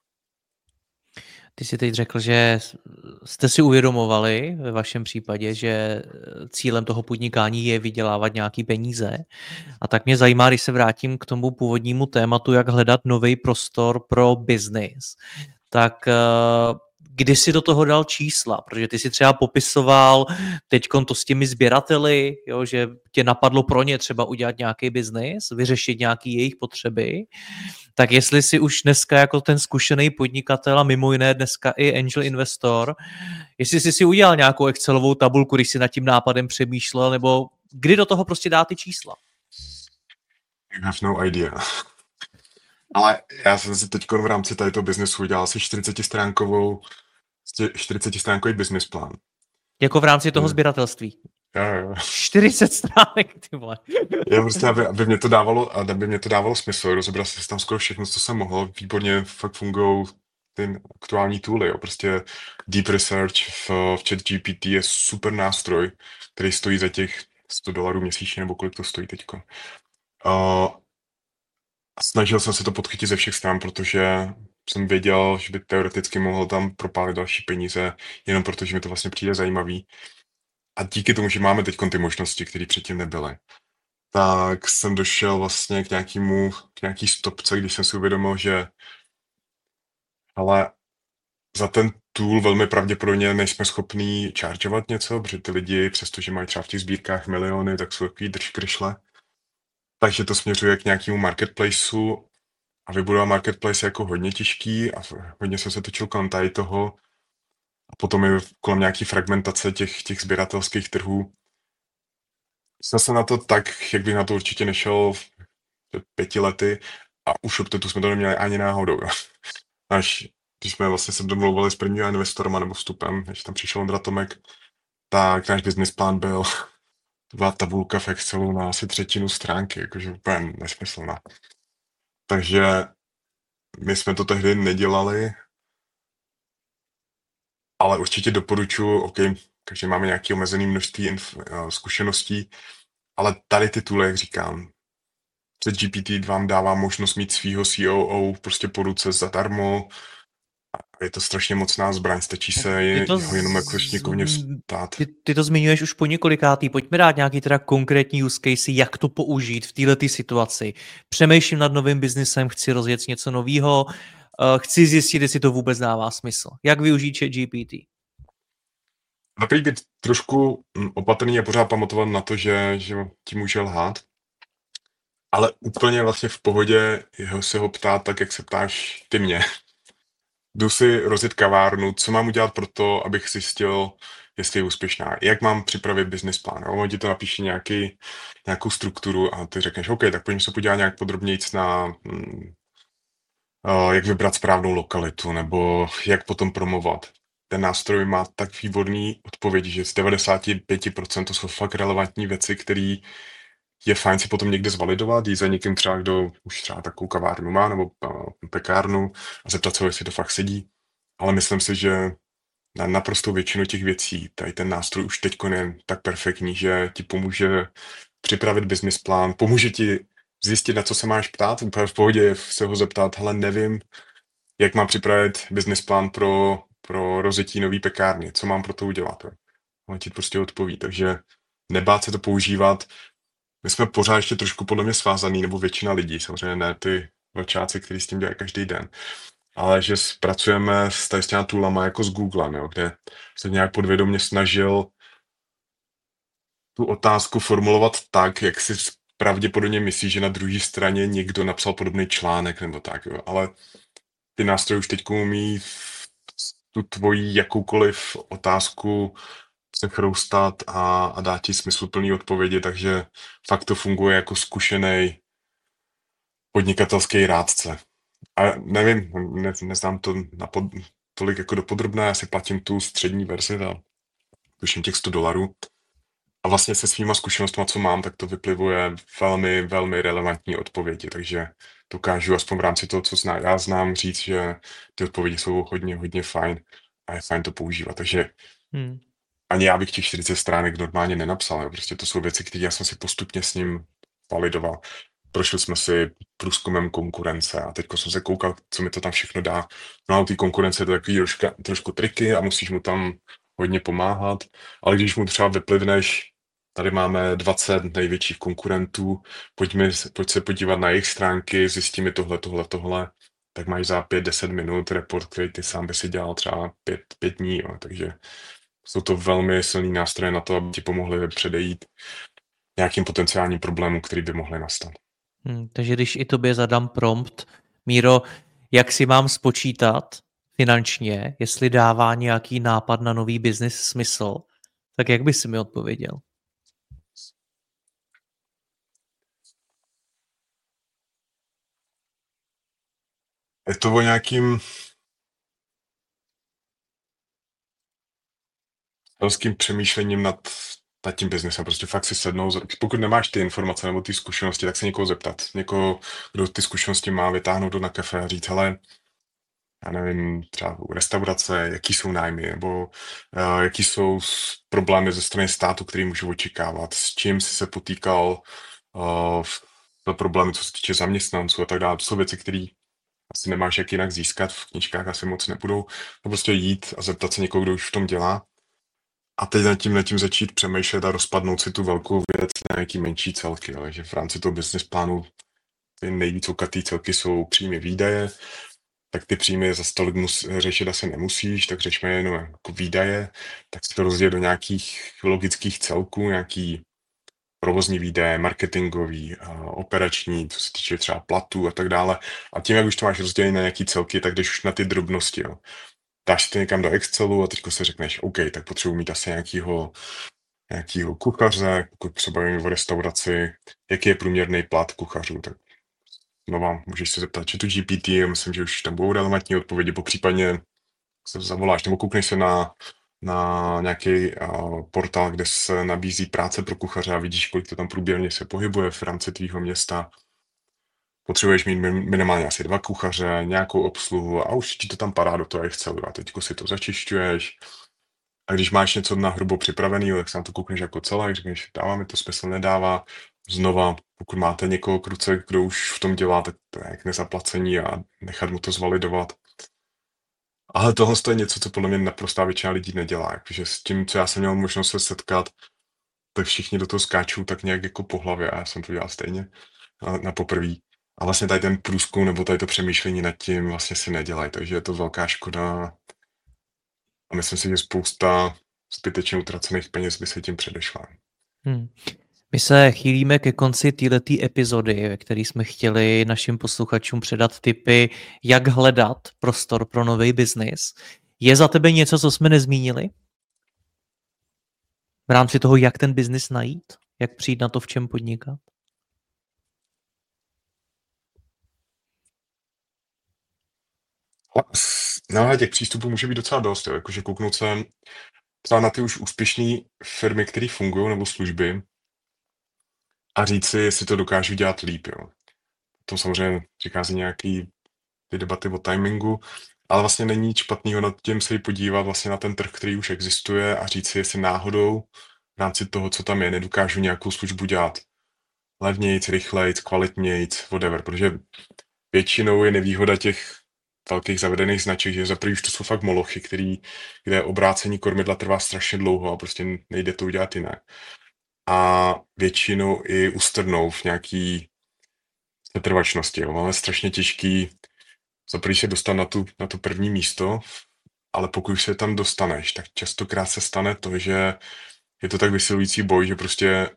Speaker 1: Ty jsi teď řekl, že jste si uvědomovali ve vašem případě, že cílem toho podnikání je vydělávat nějaký peníze. A tak mě zajímá, když se vrátím k tomu původnímu tématu, jak hledat nový prostor pro biznis. Tak kdy jsi do toho dal čísla? Protože ty si třeba popisoval teďkon to s těmi sběrateli, jo, že tě napadlo pro ně třeba udělat nějaký biznis, vyřešit nějaké jejich potřeby. Tak jestli si už dneska jako ten zkušený podnikatel a mimo jiné dneska i angel investor, jestli jsi si udělal nějakou Excelovou tabulku, když jsi nad tím nápadem přemýšlel, nebo kdy do toho prostě dá ty čísla?
Speaker 2: You have no idea. Ale já jsem si teď v rámci tohoto biznesu udělal asi čtyřicetistránkovou čtyřicetistránkový business plán.
Speaker 1: Jako v rámci toho sběratelství?
Speaker 2: Jo, jo.
Speaker 1: čtyřicet stránek, ty vole.
Speaker 2: Já prostě, aby, aby, mě to dávalo, aby mě to dávalo smysl, rozebral jsem si tam skoro všechno, co jsem mohl. Výborně fakt fungují ty aktuální tooly, jo. Prostě Deep Research v, v ChatGPT je super nástroj, který stojí za těch sto dolarů měsíčně, nebo kolik to stojí teďko. Uh, snažil jsem se to podchytit ze všech stran, protože jsem věděl, že by teoreticky mohl tam propálit další peníze, jenom protože mi to vlastně přijde zajímavý. A díky tomu, že máme teď ty možnosti, které předtím nebyly, tak jsem došel vlastně k nějakému, k nějaký stopce, když jsem si uvědomil, že ale za ten tool velmi pravděpodobně nejsme schopní chargeovat něco, protože ty lidi, přestože mají třeba v těch sbírkách miliony, tak jsou takový držkryšle. Takže to směřuje k nějakému marketplaceu a vybudovat marketplace je jako hodně těžký a hodně jsem se točil kolem tady toho a potom je kolem nějaký fragmentace těch, těch sběratelských trhů. Jsem se na to tak, jak bych na to určitě nešel před pěti lety a už optetu jsme to neměli ani náhodou. Až když jsme vlastně se domlouvali s prvními investorama nebo vstupem, než tam přišel Ondra Tomek, tak náš business plán byl, to byla tabulka v Excelu na asi třetinu stránky, jakože úplně nesmyslná. Takže my jsme to tehdy nedělali, ale určitě doporučuji, OK, každý máme nějaké omezené množství inf- zkušeností, ale tady ty tooly, jak říkám, ChatGPT vám dává možnost mít svýho C O O prostě po ruce zadarmo. A je to strašně mocná zbraň, stačí se je, ho jenom jako z... někoho ptát.
Speaker 1: Ty, ty to zmiňuješ už po několikátý, pojďme dát nějaký teda konkrétní use case, jak to použít v této situaci. Přemýšlím nad novým biznesem, chci rozjet něco nového, chci zjistit, jestli to vůbec dává smysl. Jak využít ChatGPT?
Speaker 2: Například být trošku opatrný a pořád pamatovat na to, že, že ti může lhát. Ale úplně vlastně v pohodě jeho se ho ptát tak, jak se ptáš ty mě. Jdu si rozjet kavárnu, co mám udělat pro to, abych zjistil, jestli je úspěšná. Jak mám připravit business plán. On ti to napíše nějaký, nějakou strukturu a ty řekneš, OK, tak pojďme se podívat nějak podrobněji na, uh, jak vybrat správnou lokalitu, nebo jak potom promovat. Ten nástroj má tak výborný odpovědi, že z devadesát pět procent to jsou fakt relevantní věci, které je fajn si potom někde zvalidovat, jít za někým třeba, kdo už třeba takovou kavárnu má, nebo uh, pekárnu a zeptat se, jestli to fakt sedí. Ale myslím si, že na naprostou většinu těch věcí tady ten nástroj už teď je tak perfektní, že ti pomůže připravit business plán, pomůže ti zjistit, na co se máš ptát, úplně v pohodě se ho zeptat, hele, nevím, jak mám připravit business plán pro, pro rozjetí nový pekárny, co mám pro to udělat. On ti prostě odpoví, takže nebát se to používat. My jsme pořád ještě trošku podle mě svázaný, nebo většina lidí, samozřejmě ne ty vlčáci, kteří s tím dělají každý den, ale že pracujeme s tady s těma toolama jako s Googlem, jo, kde se nějak podvědomě snažil tu otázku formulovat tak, jak si pravděpodobně myslí, že na druhé straně někdo napsal podobný článek nebo tak, jo. Ale ty nástroje už teď umí tu tvoji jakoukoliv otázku se chroustat a, a dát ti smysluplný odpovědi, takže fakt to funguje jako zkušený podnikatelský rádce. A nevím, ne, neznám to na pod, tolik jako dopodrobné, já si platím tu střední verzi za tuším těch sto dolarů. A vlastně se svýma zkušenostmi, co mám, tak to vyplivuje velmi, velmi relevantní odpovědi, takže dokážu aspoň v rámci toho, co zná, já znám, říct, že ty odpovědi jsou hodně, hodně fajn a je fajn to používat. Takže hmm. ani já bych těch čtyřicet stránek normálně nenapsal, jo. Prostě to jsou věci, které já jsem si postupně s ním validoval. Prošli jsme si průzkumem konkurence a teď jsem se koukal, co mi to tam všechno dá. No a u té konkurence je to takový troška, trošku triky a musíš mu tam hodně pomáhat, ale když mu třeba vyplivneš, tady máme dvacet největších konkurentů, pojďme, pojď se podívat na jejich stránky, zjistí mi tohle, tohle, tohle, tak máš za pět deset minut report, který ty sám by si dělal třeba pět, pět dní, jo. Takže jsou to velmi silný nástroje na to, aby ti pomohli předejít nějakým potenciálním problémům, který by mohly nastat.
Speaker 1: Hmm, takže když i tobě zadám prompt, Míro, jak si mám spočítat finančně, jestli dává nějaký nápad na nový biznis smysl, tak jak bys si mi odpověděl?
Speaker 2: Je to o nějakým velkým přemýšlením nad, nad tím biznesem. Prostě fakt si sednou, pokud nemáš ty informace nebo ty zkušenosti, tak se někoho zeptat. Někoho, kdo ty zkušenosti má, vytáhnout do na kafe a říct, hele, já nevím, třeba u restaurace, jaký jsou nájmy, nebo uh, jaký jsou problémy ze strany státu, který můžu očekávat, s čím jsi se potýkal, uh, problémy, co se týče zaměstnanců a tak dále. To jsou věci, které asi nemáš jak jinak získat, v knížkách asi moc nebudou. To prostě jít a zeptat se někoho, kdo už v tom dělá. A teď nad tím, nad tím začít přemýšlet a rozpadnout si tu velkou věc na nějaký menší celky. Ale že v rámci toho business plánu ty nejvíc okatý celky jsou příjmy, výdaje, tak ty příjmy za tolik mus, řešit asi nemusíš, tak řešme jenom jako výdaje, tak si to rozdělit do nějakých logických celků, nějaký provozní výdaje, marketingový, operační, co se týče třeba platů a tak dále. A tím, jak už to máš rozdělené na nějaký celky, tak jdeš už na ty drobnosti. Jo. Dáš si to někam do Excelu a teď se řekneš, OK, tak potřebuji mít asi nějakýho, nějakýho kuchaře, pokud se bavíme o restauraci, jaký je průměrný plat kuchařů. Tak znova můžeš se zeptat, či tu G P T, myslím, že už tam budou relevantní odpovědi, popřípadně se zavoláš nebo koukneš se na, na nějaký uh, portál, kde se nabízí práce pro kuchaře a vidíš, kolik to tam průběrně se pohybuje v rámci tvýho města. Potřebuješ mít minimálně asi dva kuchaře, nějakou obsluhu a už ti to tam padá do toho Excelu a teď si to začišťuješ. A když máš něco na hrubo připravený, tak se na to koukneš jako celé, řekneš, dává mi to smysl, nedává. Znova, pokud máte někoho kruce, kdo už v tom dělá, tak to je jak nezaplacení a nechat mu to zvalidovat. Ale tohle je něco, co podle mě naprostá většina lidí nedělá. Protože s tím, co já jsem měl možnost se setkat, tak všichni do toho skáčou tak nějak jako po hlavě a já jsem to dělal stejně na, na poprví. A vlastně tady ten průzkum nebo tady to přemýšlení nad tím vlastně si nedělají, takže je to velká škoda. A myslím si, že spousta zbytečně utracených peněz by se tím předešla.
Speaker 1: Hmm. My se chýlíme ke konci této epizody, ve které jsme chtěli našim posluchačům předat tipy, jak hledat prostor pro nový biznis. Je za tebe něco, co jsme nezmínili? V rámci toho, jak ten biznis najít? Jak přijít na to, v čem podnikat?
Speaker 2: No ale těch přístupů může být docela dost, jo. Jakože kouknout se třeba na ty už úspěšné firmy, které fungují, nebo služby a říct si, jestli to dokážu dělat líp, jo. To samozřejmě přichází nějaký ty debaty o timingu, ale vlastně není nic špatného nad tím se podívat vlastně na ten trh, který už existuje a říct si, jestli náhodou v rámci toho, co tam je, nedokážu nějakou službu dělat levnějc, rychlejc, kvalitnějc, whatever, protože většinou je nevýhoda těch velkých zavedených značek, že za prvý už to jsou fakt molochy, který, kde obrácení kormidla trvá strašně dlouho a prostě nejde to udělat jinak. A většinou i ustrnou v nějaký setrvačnosti. Jo. Máme strašně těžký za prvý se dostat na, tu, na to první místo, ale pokud se tam dostaneš, tak častokrát se stane to, že je to tak vysilující boj, že prostě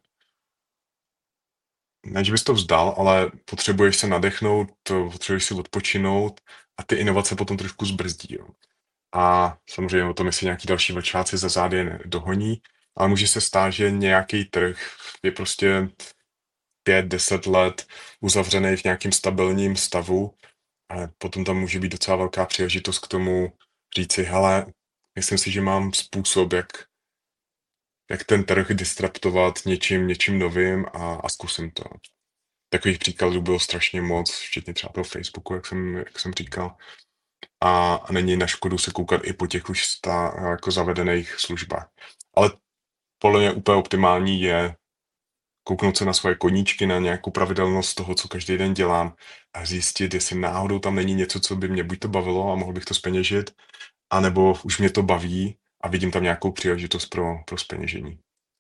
Speaker 2: ne, že bys to vzdal, ale potřebuješ se nadechnout, potřebuješ si odpočinout a ty inovace potom trošku zbrzdí. Jo. A samozřejmě o tom, jestli nějaký další vlčáci za zády dohoní, ale může se stát, že nějaký trh je prostě pět, deset let uzavřený v nějakém stabilním stavu a potom tam může být docela velká příležitost k tomu říci, hele, myslím si, že mám způsob, jak, jak ten trh disruptovat něčím, něčím novým a, a zkusím to. Takových příkladů bylo strašně moc, včetně třeba toho Facebooku, jak jsem, jak jsem říkal. A, a není na škodu se koukat i po těch už sta, jako zavedených službách. Ale podle mě úplně optimální je kouknout se na svoje koníčky, na nějakou pravidelnost toho, co každý den dělám a zjistit, jestli náhodou tam není něco, co by mě buď to bavilo a mohl bych to zpeněžit, anebo už mě to baví a vidím tam nějakou příležitost pro, pro zpeněžení.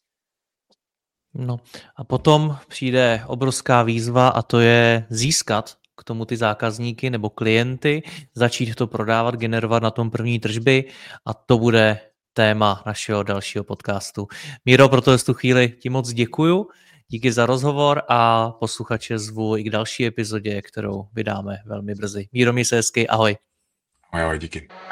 Speaker 1: No a potom přijde obrovská výzva a to je získat k tomu ty zákazníky nebo klienty, začít to prodávat, generovat na tom první tržby a to bude téma našeho dalšího podcastu. Míro, proto v tu chvíli ti moc děkuju, díky za rozhovor a posluchače zvu i k další epizodě, kterou vydáme velmi brzy. Míro, měj se hezky, ahoj.
Speaker 2: Ahoj, ahoj, díky.